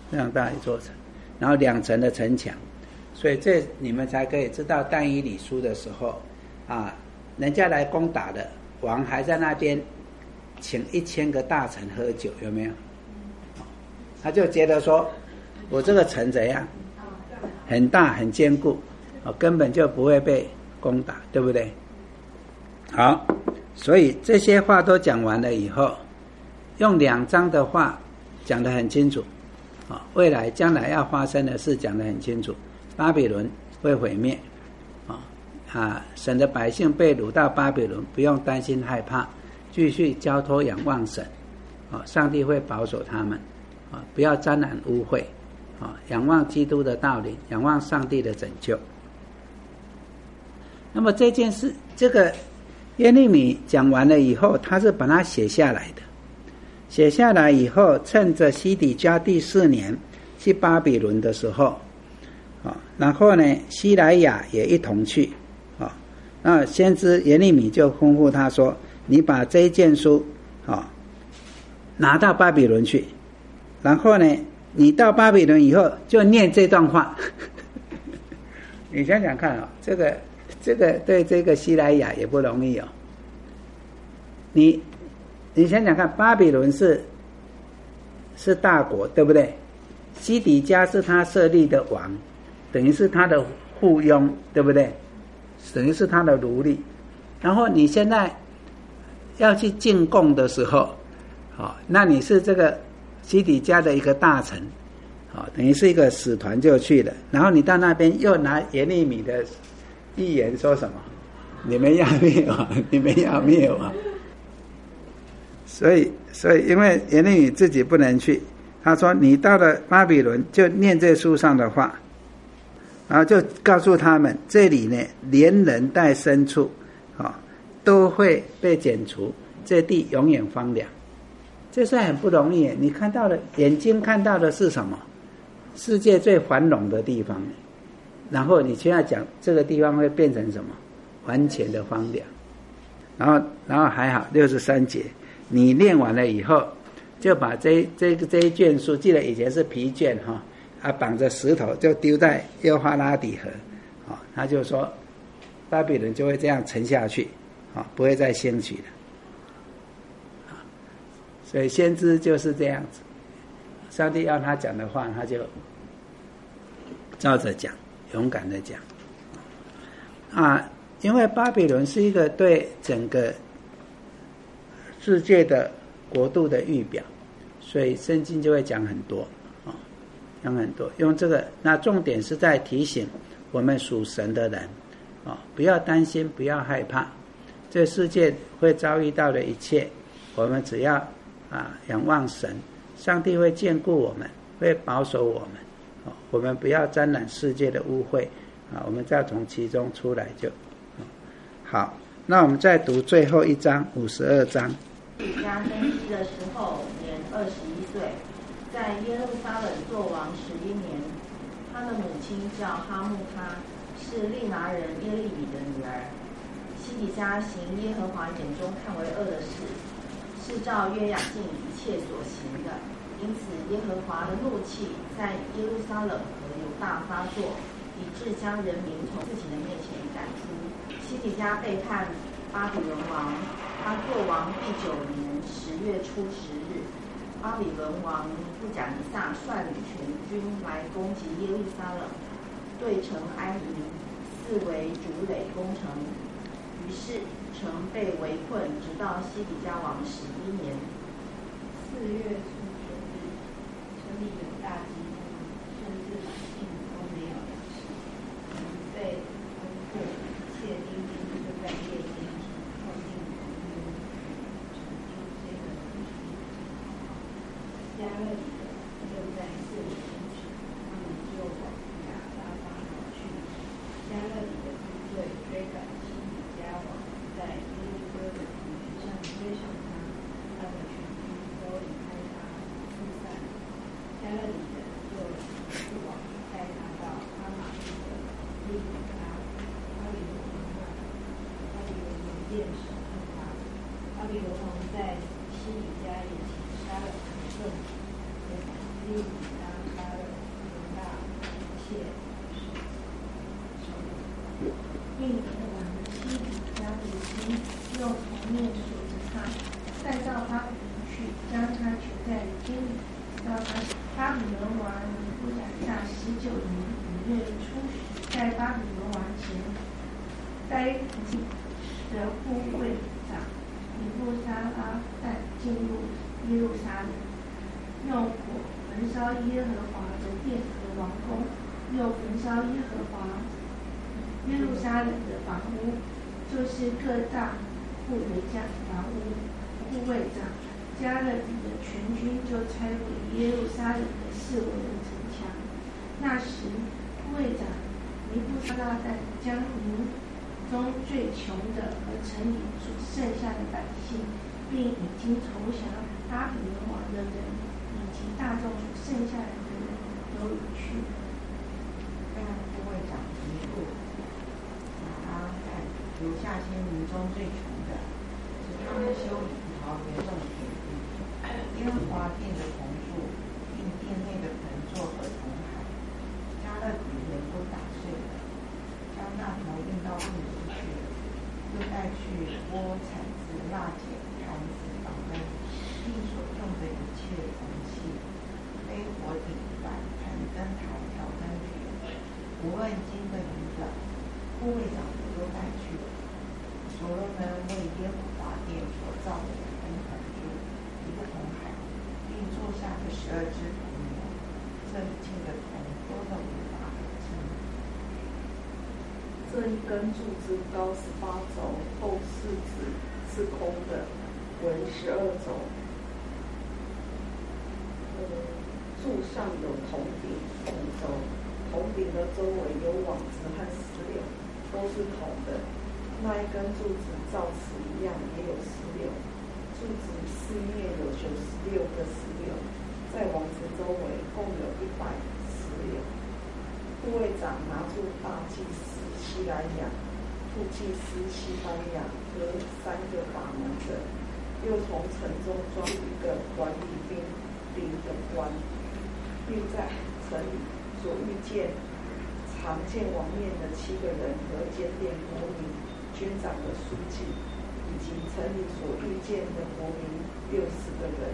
非常大一座城，然后两层的城墙，所以这你们才可以知道但以理书的时候啊，人家来攻打的王还在那边请一千个大臣喝酒，有没有？他就觉得说我这个城怎样，很大很坚固，根本就不会被攻打，对不对？好，所以这些话都讲完了以后，用两章的话讲得很清楚，未来将来要发生的事讲得很清楚，巴比伦会毁灭，啊，神的百姓被掳到巴比伦，不用担心害怕，继续交托仰望神，上帝会保守他们，不要沾染污秽，仰望基督的道理，仰望上帝的拯救。那么这件事，这个耶利米讲完了以后，他是把它写下来的，写下来以后，趁着西底家第四年去巴比伦的时候，然后呢西莱亚也一同去，那先知耶利米就吩咐他说，你把这一卷书拿到巴比伦去，然后呢你到巴比伦以后就念这段话你想想看，这个这个对这个西莱亚也不容易哦。你你想想看，巴比伦是是大国，对不对？西底家是他设立的王，等于是他的附庸，对不对？等于是他的奴隶。然后你现在要去进贡的时候，哦，那你是这个西底家的一个大臣，哦，等于是一个使团就去了。然后你到那边又拿耶利米的预言说什么？你们要灭亡，你们要灭亡。所以，所以因为耶利米自己不能去，他说你到了巴比伦就念这书上的话，然后就告诉他们，这里呢连人带牲畜，哦，都会被剪除，这地永远荒凉。这是很不容易。你看到的，眼睛看到的是什么？世界最繁荣的地方，然后你现在讲这个地方会变成什么？完全的荒凉。然后，然后还好，六十三节，你念完了以后，就把这这个这一卷书，记得以前是皮卷哈，啊绑着石头就丢在幼发拉底河，啊，他就说巴比伦就会这样沉下去，啊，不会再兴起了。所以先知就是这样子，上帝要他讲的话，他就照着讲，勇敢的讲。啊，因为巴比伦是一个对整个世界的国度的预表，所以圣经就会讲很多，啊，讲很多，用这个，那重点是在提醒我们属神的人，啊，不要担心，不要害怕，这世界会遭遇到的一切，我们只要啊，仰望神，上帝会眷顾我们，会保守我们，哦，我们不要沾染世界的污秽，啊，我们再从其中出来就，哦，好。那我们再读最后一章，五十二章。 西底家登基的时候年二十一岁，在耶路撒冷作王十一年。他的母亲叫哈木他，是利拿人耶利米的女儿。西底家行耶和华眼中看为恶的事，是照约雅敬一切所行的，因此耶和华的怒气在耶路撒冷和犹大发作，以致将人民从自己的面前赶出。西底家背叛巴比伦王，他作王第九年十月初十日，巴比伦王尼布甲尼撒率领全军来攻击耶路撒冷，对城安营，四围筑垒攻城。于是城被围困，直到西底家王十一年。 四月初九日，城里有大饥荒，甚至百姓都没有粮食，城被攻破，一切兵丁就在夜间靠近城屋，城中间的东西。加勒底的又在四围攻城，他们就往亚沙巴跑去。加勒底的部队追赶西底家王，在耶利哥的平原上追上他，他的全军都离开他四散。加勒底人就去往带他到哈马地的利比拉，巴比伦王那里，巴比伦王便审判他。巴比伦王在西底家眼前杀了他的众子，就把利比拉杀切并耶和华的西底家的心用铜面锁着他，带到巴比伦去，将他囚在监里，到他巴比伦王尼布甲尼撒十九年五月初十，在巴比伦王前，该的护卫长尼布撒拉旦进入耶路撒冷，用火焚烧耶和华的殿和王宫，又焚烧耶和华耶路撒冷的房屋，就是各大户的家房屋。护卫长加勒底的全军就拆毁耶路撒冷的四围的城墙。那时，护卫长尼布撒拉旦将民中最穷的和城里所剩下的百姓，并已经投降巴比伦王的人，以及大众所剩下来的人都掳去。 但护卫长尼布撒拉旦留下些民中最穷的，使他们修理葡萄园种田地，耶和华殿的铜柱，并殿内的盆座和铜海，加勒底人都打碎了，将那头运到路里去了，又带去锅、铲子、蜡剪、盘子、宝灯，并所用的一切铜器，飞火鼎、碗、盆、灯台、调灯具，无论金的银的，护卫长都带去了。所罗门为耶和华殿所造的两根铜柱，一个铜海，并做下的十二只铜牛，这一切的铜多得无法可称。 这一根柱子高十八肘，厚四指，是空的，围十二肘。呃，柱上有铜顶、铜轴，铜顶的周围有网子和石榴，都是铜的。那一根柱子照此一样，也有石榴。柱子四面有九十六个石榴，在网子周围共有一百石榴。护卫长拿住大祭司西莱亚、副祭司西班牙和三个把门的，又从城中抓一个管理兵兵的官，并在城里所遇见常见王面的七个人和监殿国民军长的书记，以及城里所遇见的国民六十个人。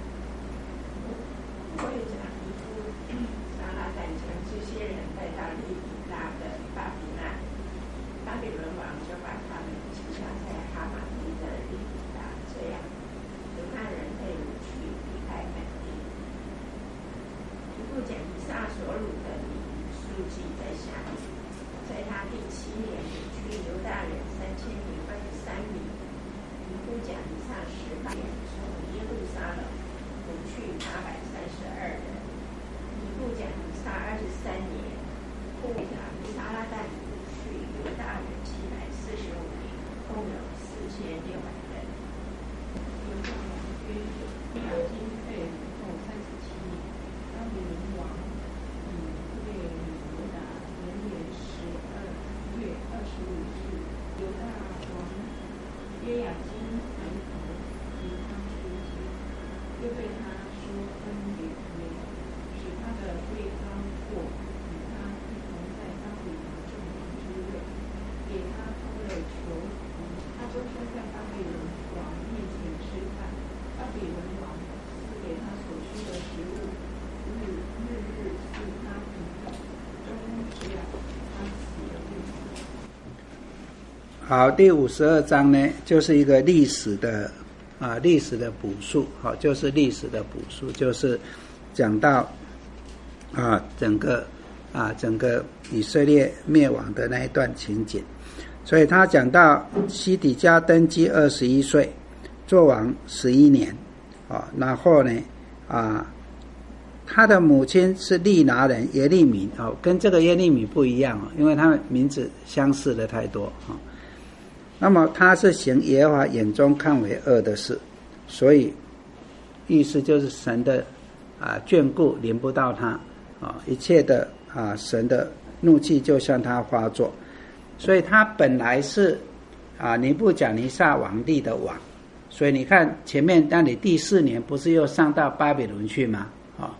护卫长尼布撒拉旦将这些人带到利比拉的巴比纳，巴比伦王就把他们击杀在哈马地的利比拉，这样犹太人被掳去，离开本地。尼布甲尼撒所掳的民数记在下面，在他第七年掳去犹大人三千零二十三名。尼布甲尼撒十八年从耶路撒冷掳去八百三十二人。尼布甲尼撒二十三年，护卫长撒拉旦掳去犹大人七百四十五名，共有四千六百人。 犹大王约雅斤被掳后三十七年，巴比伦王以色列与犹大连年十二月二十五日，犹大王约雅斤回头与他出街，又对他说恩言没有，使他的罪高过与他一同在巴比伦众王之位，给他偷了囚徒，他终身在巴比伦王面前吃饭。巴比伦王赐给他所需的食物，日日日赐他品种，终止了他死的日子。 好，第五十二章呢，就是一个历史的啊历史的补述，好，就是历史的补述，就是讲到啊整个啊整个以色列灭亡的那一段情景。所以他讲到西底家登基二十一岁，做王十一年，啊，然后呢啊他的母亲是利拿人耶利米，哦，跟这个耶利米不一样哦，因为他们名字相似的太多啊。那么他是行耶和华眼中看为恶的事，所以意思就是神的啊眷顾临不到他啊，一切的啊神的怒气就向他发作，所以他本来是啊尼布甲尼撒王地的王，所以你看前面那里第四年不是又上到巴比伦去吗？啊，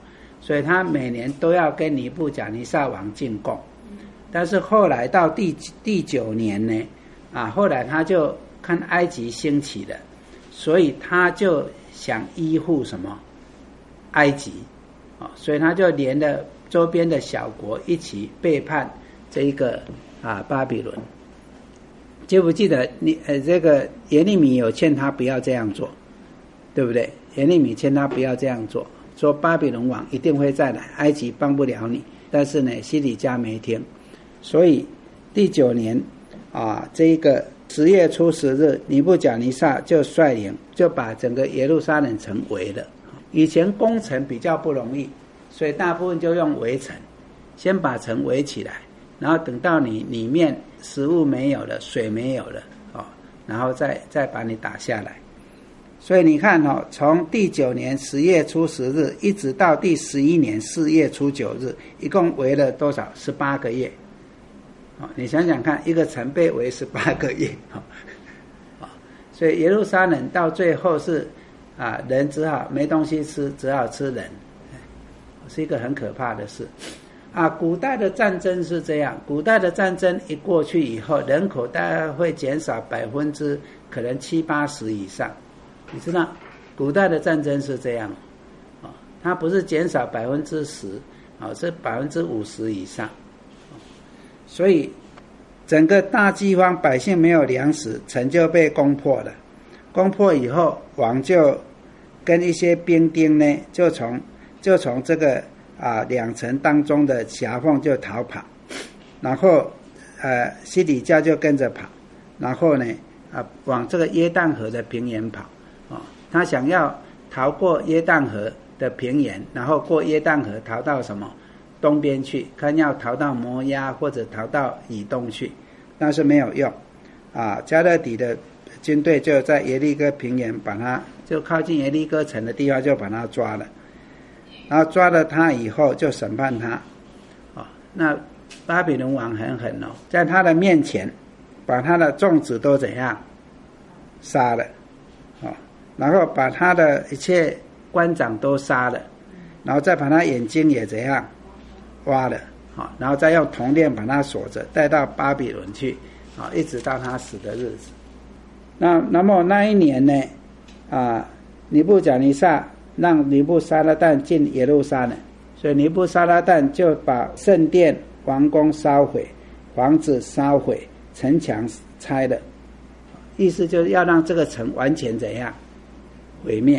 所以他每年都要跟尼布甲尼撒王进贡。但是后来到第第九年呢，啊，后来他就看埃及兴起了，所以他就想依附什么埃及，啊，所以他就连了周边的小国一起背叛这一个啊巴比伦。记不记得你呃这个耶利米有劝他不要这样做，对不对？耶利米劝他不要这样做，说巴比伦王一定会再来，埃及帮不了你。但是呢，西底家没听，所以第九年啊，这一个十月初十日，尼布甲尼撒就率领就把整个耶路撒冷城围了。以前攻城比较不容易，所以大部分就用围城，先把城围起来，然后等到你里面食物没有了，水没有了，哦，然后再再把你打下来。所以你看哦，从第九年十月初十日一直到第十一年四月初九日，一共围了多少？十八个月。哦，你想想看，一个城被围十八个月，哦，哦，所以耶路撒冷到最后是啊，人只好没东西吃，只好吃人，是一个很可怕的事。啊，古代的战争是这样，古代的战争一过去以后，人口大概会减少百分之可能七八十以上。你知道，古代的战争是这样，啊，它不是减少百分之十，啊，是百分之五十以上。所以，整个大饥荒，百姓没有粮食，城就被攻破了。攻破以后，王就跟一些兵丁呢，就从就从这个啊两城当中的狭缝就逃跑，然后呃西底家就跟着跑，然后呢啊往这个约旦河的平原跑。哦，他想要逃过约旦河的平原，然后过约旦河逃到什么东边去，看要逃到摩押或者逃到以东去，但是没有用啊。加勒底的军队就在耶利哥平原把他，就靠近耶利哥城的地方就把他抓了，然后抓了他以后就审判他。哦，那巴比伦王很狠哦，在他的面前把他的众子都怎样杀了，哦，然后把他的一切官长都杀了，然后再把他眼睛也怎样挖了，哦，然后再用铜链把他锁着，带到巴比伦去，哦，一直到他死的日子。那那么那一年呢，啊，尼布甲尼撒让尼布撒拉旦进耶路撒冷，所以尼布撒拉旦就把圣殿、王宫烧毁，房子烧毁，城墙拆了，意思就是要让这个城完全怎样毁灭。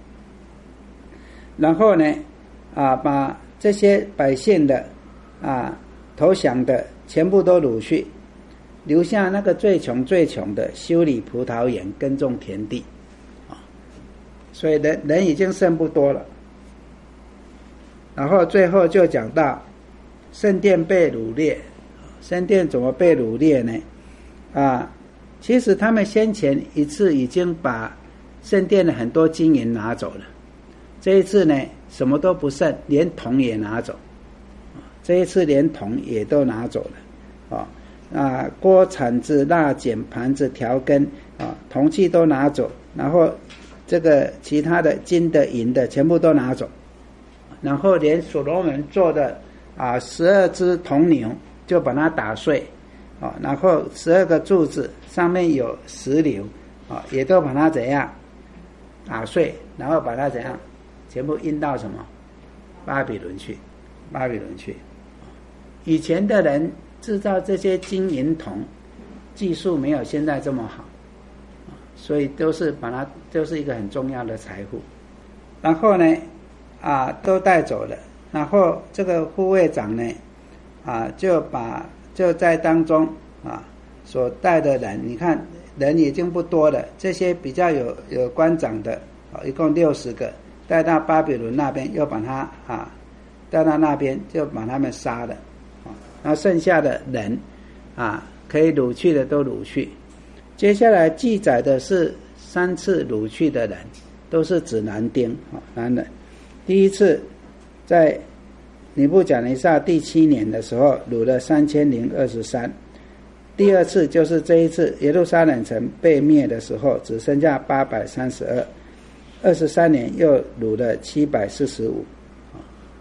然后呢，啊，把这些百姓的啊投降的全部都掳去，留下那个最穷最穷的修理葡萄园、耕种田地，啊，所以人人已经剩不多了。然后最后就讲到圣殿被掳掠，圣殿怎么被掳掠呢？啊，其实他们先前一次已经把圣殿的很多金银拿走了，这一次呢什么都不剩，连铜也拿走，这一次连铜也都拿走了，啊。啊，锅铲子、蜡剪、盘子、调羹啊，铜器都拿走，然后这个其他的金的、银的全部都拿走，然后连所罗门做的啊十二只铜牛就把它打碎，啊，然后十二个柱子上面有石榴啊，也都把它怎样打碎，然后把它怎样全部运到什么巴比伦去，巴比伦去。以前的人制造这些金银铜技术没有现在这么好，所以都是把它就是一个很重要的财富。然后呢啊都带走了，然后这个护卫长呢啊就把就在当中啊所带的人，你看人已经不多了，这些比较有有官长的啊一共六十个，带到巴比伦那边又把他啊带到那边就把他们杀了。然后剩下的人啊可以掳去的都掳去。接下来记载的是三次掳去的人，都是指男丁，男人。第一次在尼布甲尼撒第七年的时候掳了三千零二十三，第二次就是这一次耶路撒冷城被灭的时候只剩下八百三十二，二十三年又掳了七百四十五，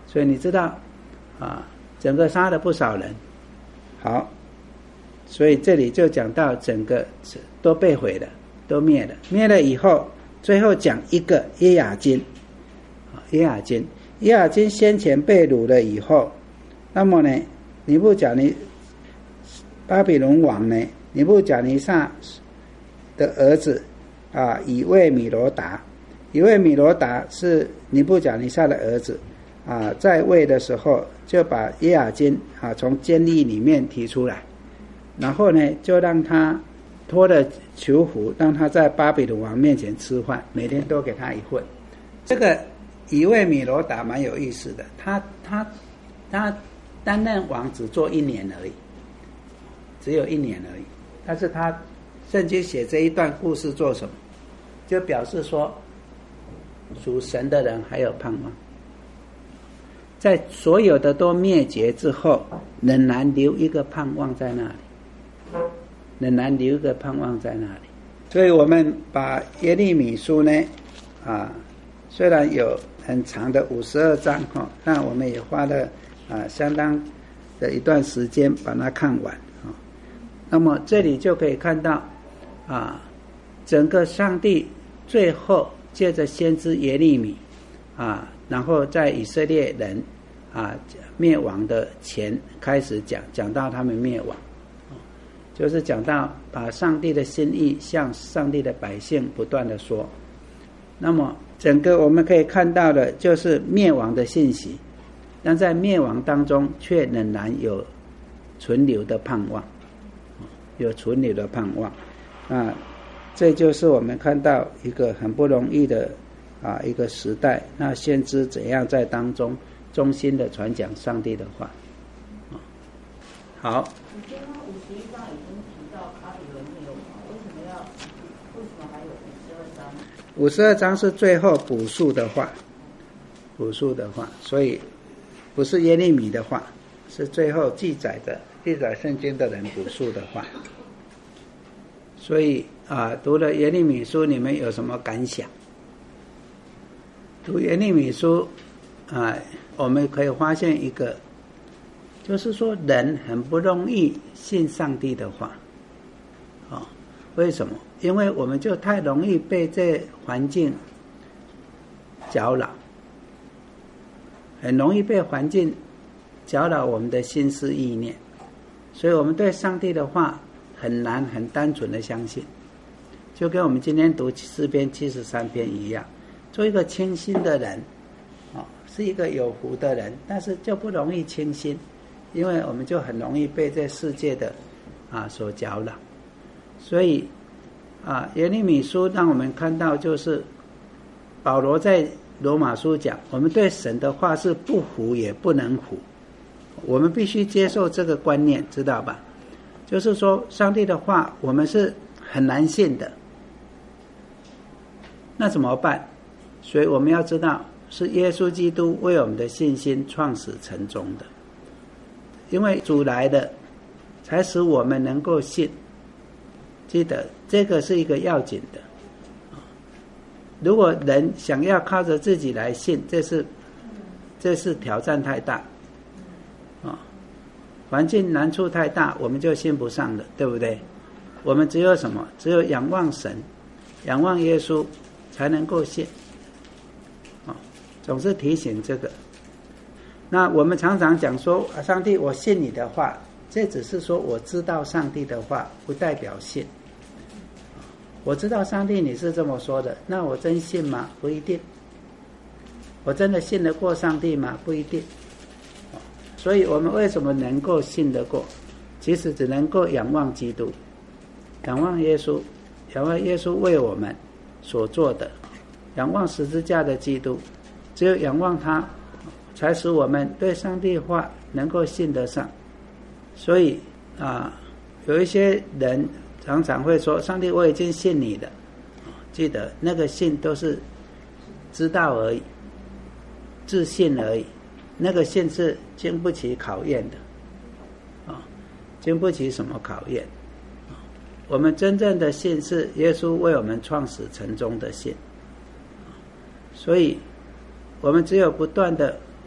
所以你知道啊，整个杀了不少人。好，所以这里就讲到整个都被毁了，都灭了。灭了以后，最后讲一个耶雅金，耶雅金，耶雅金先前被掳了以后，那么呢，尼布甲尼巴比伦王呢，尼布甲尼撒的儿子啊，以卫米罗达，以卫米罗达是尼布甲尼撒的儿子啊，在位的时候就把耶雅金啊从监狱里面提出来，然后呢就让他托了囚服，让他在巴比伦王面前吃饭，每天都给他一份。这个以卫米罗达蛮有意思的，他他他担任王只做一年而已，只有一年而已。但是他圣经写这一段故事做什么？就表示说，属神的人还有盼望。在所有的都灭绝之后，仍然留一个盼望在那里，仍然留一个盼望在那里。所以我们把耶利米书呢，啊，虽然有很长的五十二章哈，但我们也花了啊相当的一段时间把它看完啊。那么这里就可以看到啊，整个上帝最后借着先知耶利米啊，然后在以色列人啊灭亡的前开始讲，讲到他们灭亡，就是讲到把上帝的心意向上帝的百姓不断的说。那么整个我们可以看到的就是灭亡的信息，但在灭亡当中却仍然有存留的盼望，有存留的盼望啊，这就是我们看到一个很不容易的啊一个时代。那先知怎样在当中忠心的传讲上帝的话。好， 你刚刚五十一章已经提到巴比伦灭亡，为什么要为什么还有五十二章？ 五十二章是最后补述的话，补述的话，所以不是耶利米的话，是最后记载的记载圣经的人补述的话。所以啊，读了耶利米书，你们有什么感想？读耶利米书啊，我们可以发现一个，就是说人很不容易信上帝的话，哦，为什么？因为我们就太容易被这环境搅扰，很容易被环境搅扰我们的心思意念，所以我们对上帝的话很难很单纯的相信，就跟我们今天读诗篇七十三篇一样。做一个清心的人，哦，是一个有福的人，但是就不容易清心，因为我们就很容易被这世界的啊所搅扰。所以啊，耶利米书让我们看到，就是保罗在罗马书讲，我们对神的话是不服也不能服，我们必须接受这个观念，知道吧？就是说上帝的话我们是很难信的，那怎么办？所以我们要知道是耶稣基督为我们的信心创始成终的，因为主来的才使我们能够信，记得这个是一个要紧的。如果人想要靠着自己来信，这是这是挑战太大啊，环境难处太大，我们就信不上了，对不对？我们只有什么？只有仰望神，仰望耶稣，才能够信。啊，总是提醒这个。那我们常常讲说，啊，上帝，我信你的话，这只是说我知道上帝的话，不代表信。我知道上帝你是这么说的，那我真信吗？不一定。我真的信得过上帝吗？不一定。所以我们为什么能够信得过？其实只能够仰望基督，仰望耶稣，仰望耶稣为我们所做的，仰望十字架的基督。只有仰望他，才使我们对上帝话能够信得上。所以啊，有一些人常常会说，上帝我已经信你了，记得那个信都是知道而已，自信而已，那个信是经不起考验的啊，经不起什么考验。我们真正的信是耶稣为我们创始成终的信，所以我们只有不断的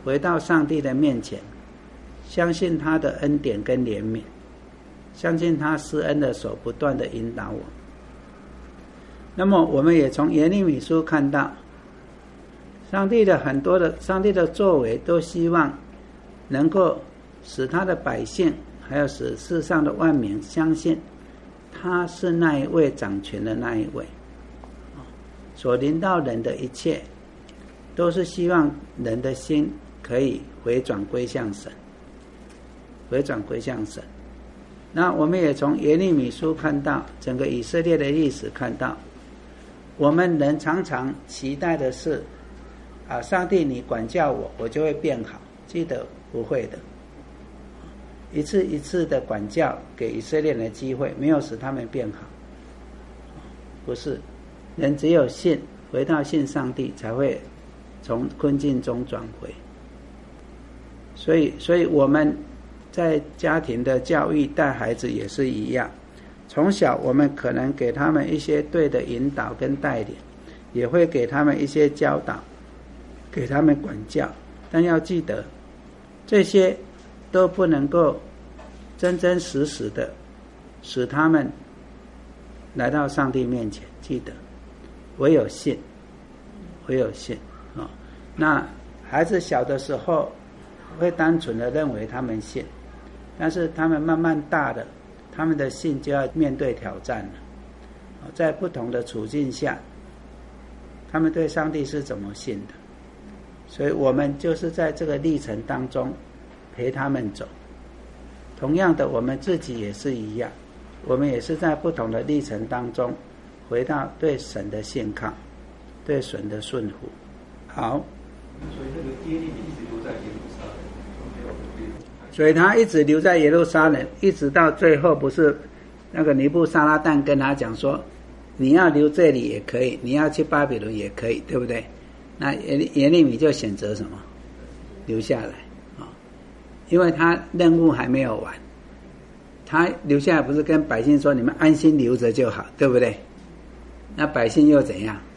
回到上帝的面前，相信他的恩典跟怜悯，相信他施恩的手不断的引导我。那么我们也从耶利米书看到，上帝的很多的上帝的作为都希望能够使他的百姓还有使世上的万民相信他是那一位掌权的那一位，所临到人的一切都是希望人的心可以回转归向神，回转归向神。那我们也从耶利米书看到整个以色列的历史，看到我们人常常期待的是啊，上帝你管教我，我就会变好。记得不会的，一次一次的管教给以色列人的机会，没有使他们变好。不是，人只有信，回到信上帝，才会从困境中转回。所以，所以我们在家庭的教育带孩子也是一样，从小我们可能给他们一些对的引导跟带领，也会给他们一些教导，给他们管教，但要记得这些都不能够真真实实的使他们来到上帝面前。记得唯有信，唯有信啊、哦！那孩子小的时候会单纯的认为他们信，但是他们慢慢大了，他们的信就要面对挑战了。在不同的处境下，他们对上帝是怎么信的？所以我们就是在这个历程当中陪他们走。同样的，我们自己也是一样，我们也是在不同的历程当中回到对神的信靠，对神的顺服。好， 所以那个耶利米一直都在耶路撒冷， 所以他一直留在耶路撒冷，一直到最后，不是那个尼布撒拉旦跟他讲说，你要留这里也可以，你要去巴比伦也可以，对不对？那耶利米就选择什么？留下来啊、哦，因为他任务还没有完。他留下来不是跟百姓说，你们安心留着就好，对不对？那百姓又怎样？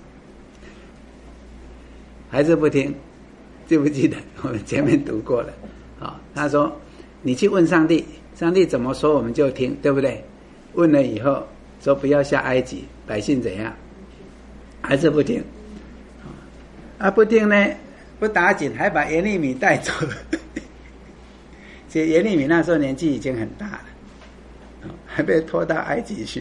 还是不听，记不记得我们前面读过了？啊、哦，他说你去问上帝，上帝怎么说我们就听，对不对？问了以后说不要下埃及，百姓怎样？还是不听。啊，不听呢，不打紧，还把耶利米带走了。其实耶利米那时候年纪已经很大了，还被拖到埃及去，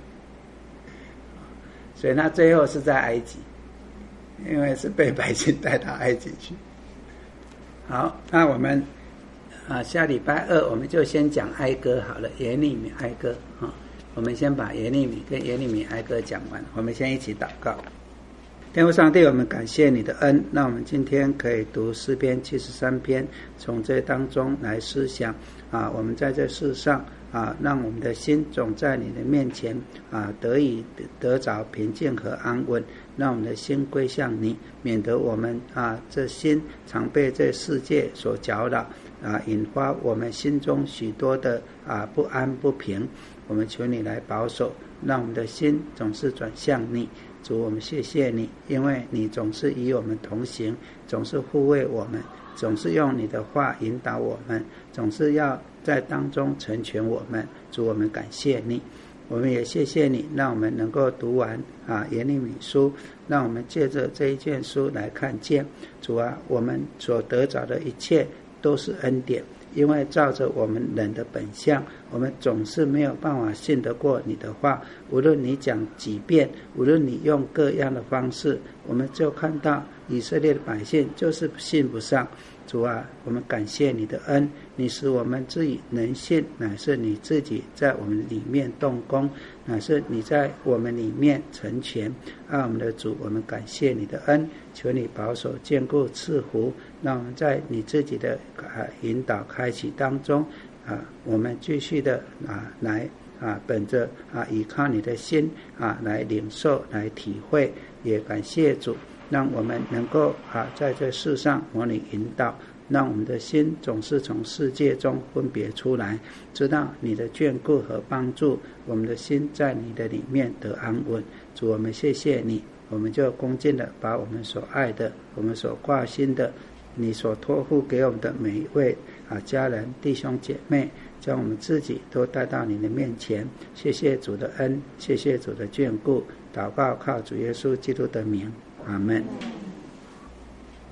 所以他最后是在埃及，因为是被百姓带到埃及去。好，那我们啊下礼拜二我们就先讲哀歌好了，耶利米哀歌啊，我们先把耶利米跟耶利米哀歌讲完，我们先一起祷告。天父上帝，我们感谢你的恩，那我们今天可以读诗篇七十三篇，从这当中来思想啊，我们在这世上啊，让我们的心总在你的面前啊，得以得着平静和安稳，让我们的心归向你，免得我们啊这心常被这世界所搅扰啊，引发我们心中许多的啊不安不平。我们求你来保守，让我们的心总是转向你。主，我们谢谢你，因为你总是与我们同行，总是护卫我们，总是用你的话引导我们，总是要在当中成全我们。主，我们感谢你，我们也谢谢你，让我们能够读完啊耶利米书，让我们借着这一卷书来看见，主啊，我们所得着的一切都是恩典。因为照着我们人的本相，我们总是没有办法信得过你的话，无论你讲几遍，无论你用各样的方式，我们就看到以色列的百姓就是信不上。主啊，我们感谢你的恩，你使我们自己能信，乃是你自己在我们里面动工，乃是你在我们里面成全。啊，我们的主，我们感谢你的恩，求你保守坚固赐福，让我们在你自己的啊引导开启当中啊，我们继续的啊来啊本着啊依靠你的心啊来领受来体会，也感谢主，让我们能够啊在这世上模拟引导，让我们的心总是从世界中分别出来，知道你的眷顾和帮助，我们的心在你的里面得安稳。主，我们谢谢你，我们就恭敬的把我们所爱的，我们所挂心的你所托付给我们的每一位啊家人弟兄姐妹，将我们自己都带到你的面前。谢谢主的恩，谢谢主的眷顾，祷告靠主耶稣基督的名，阿们。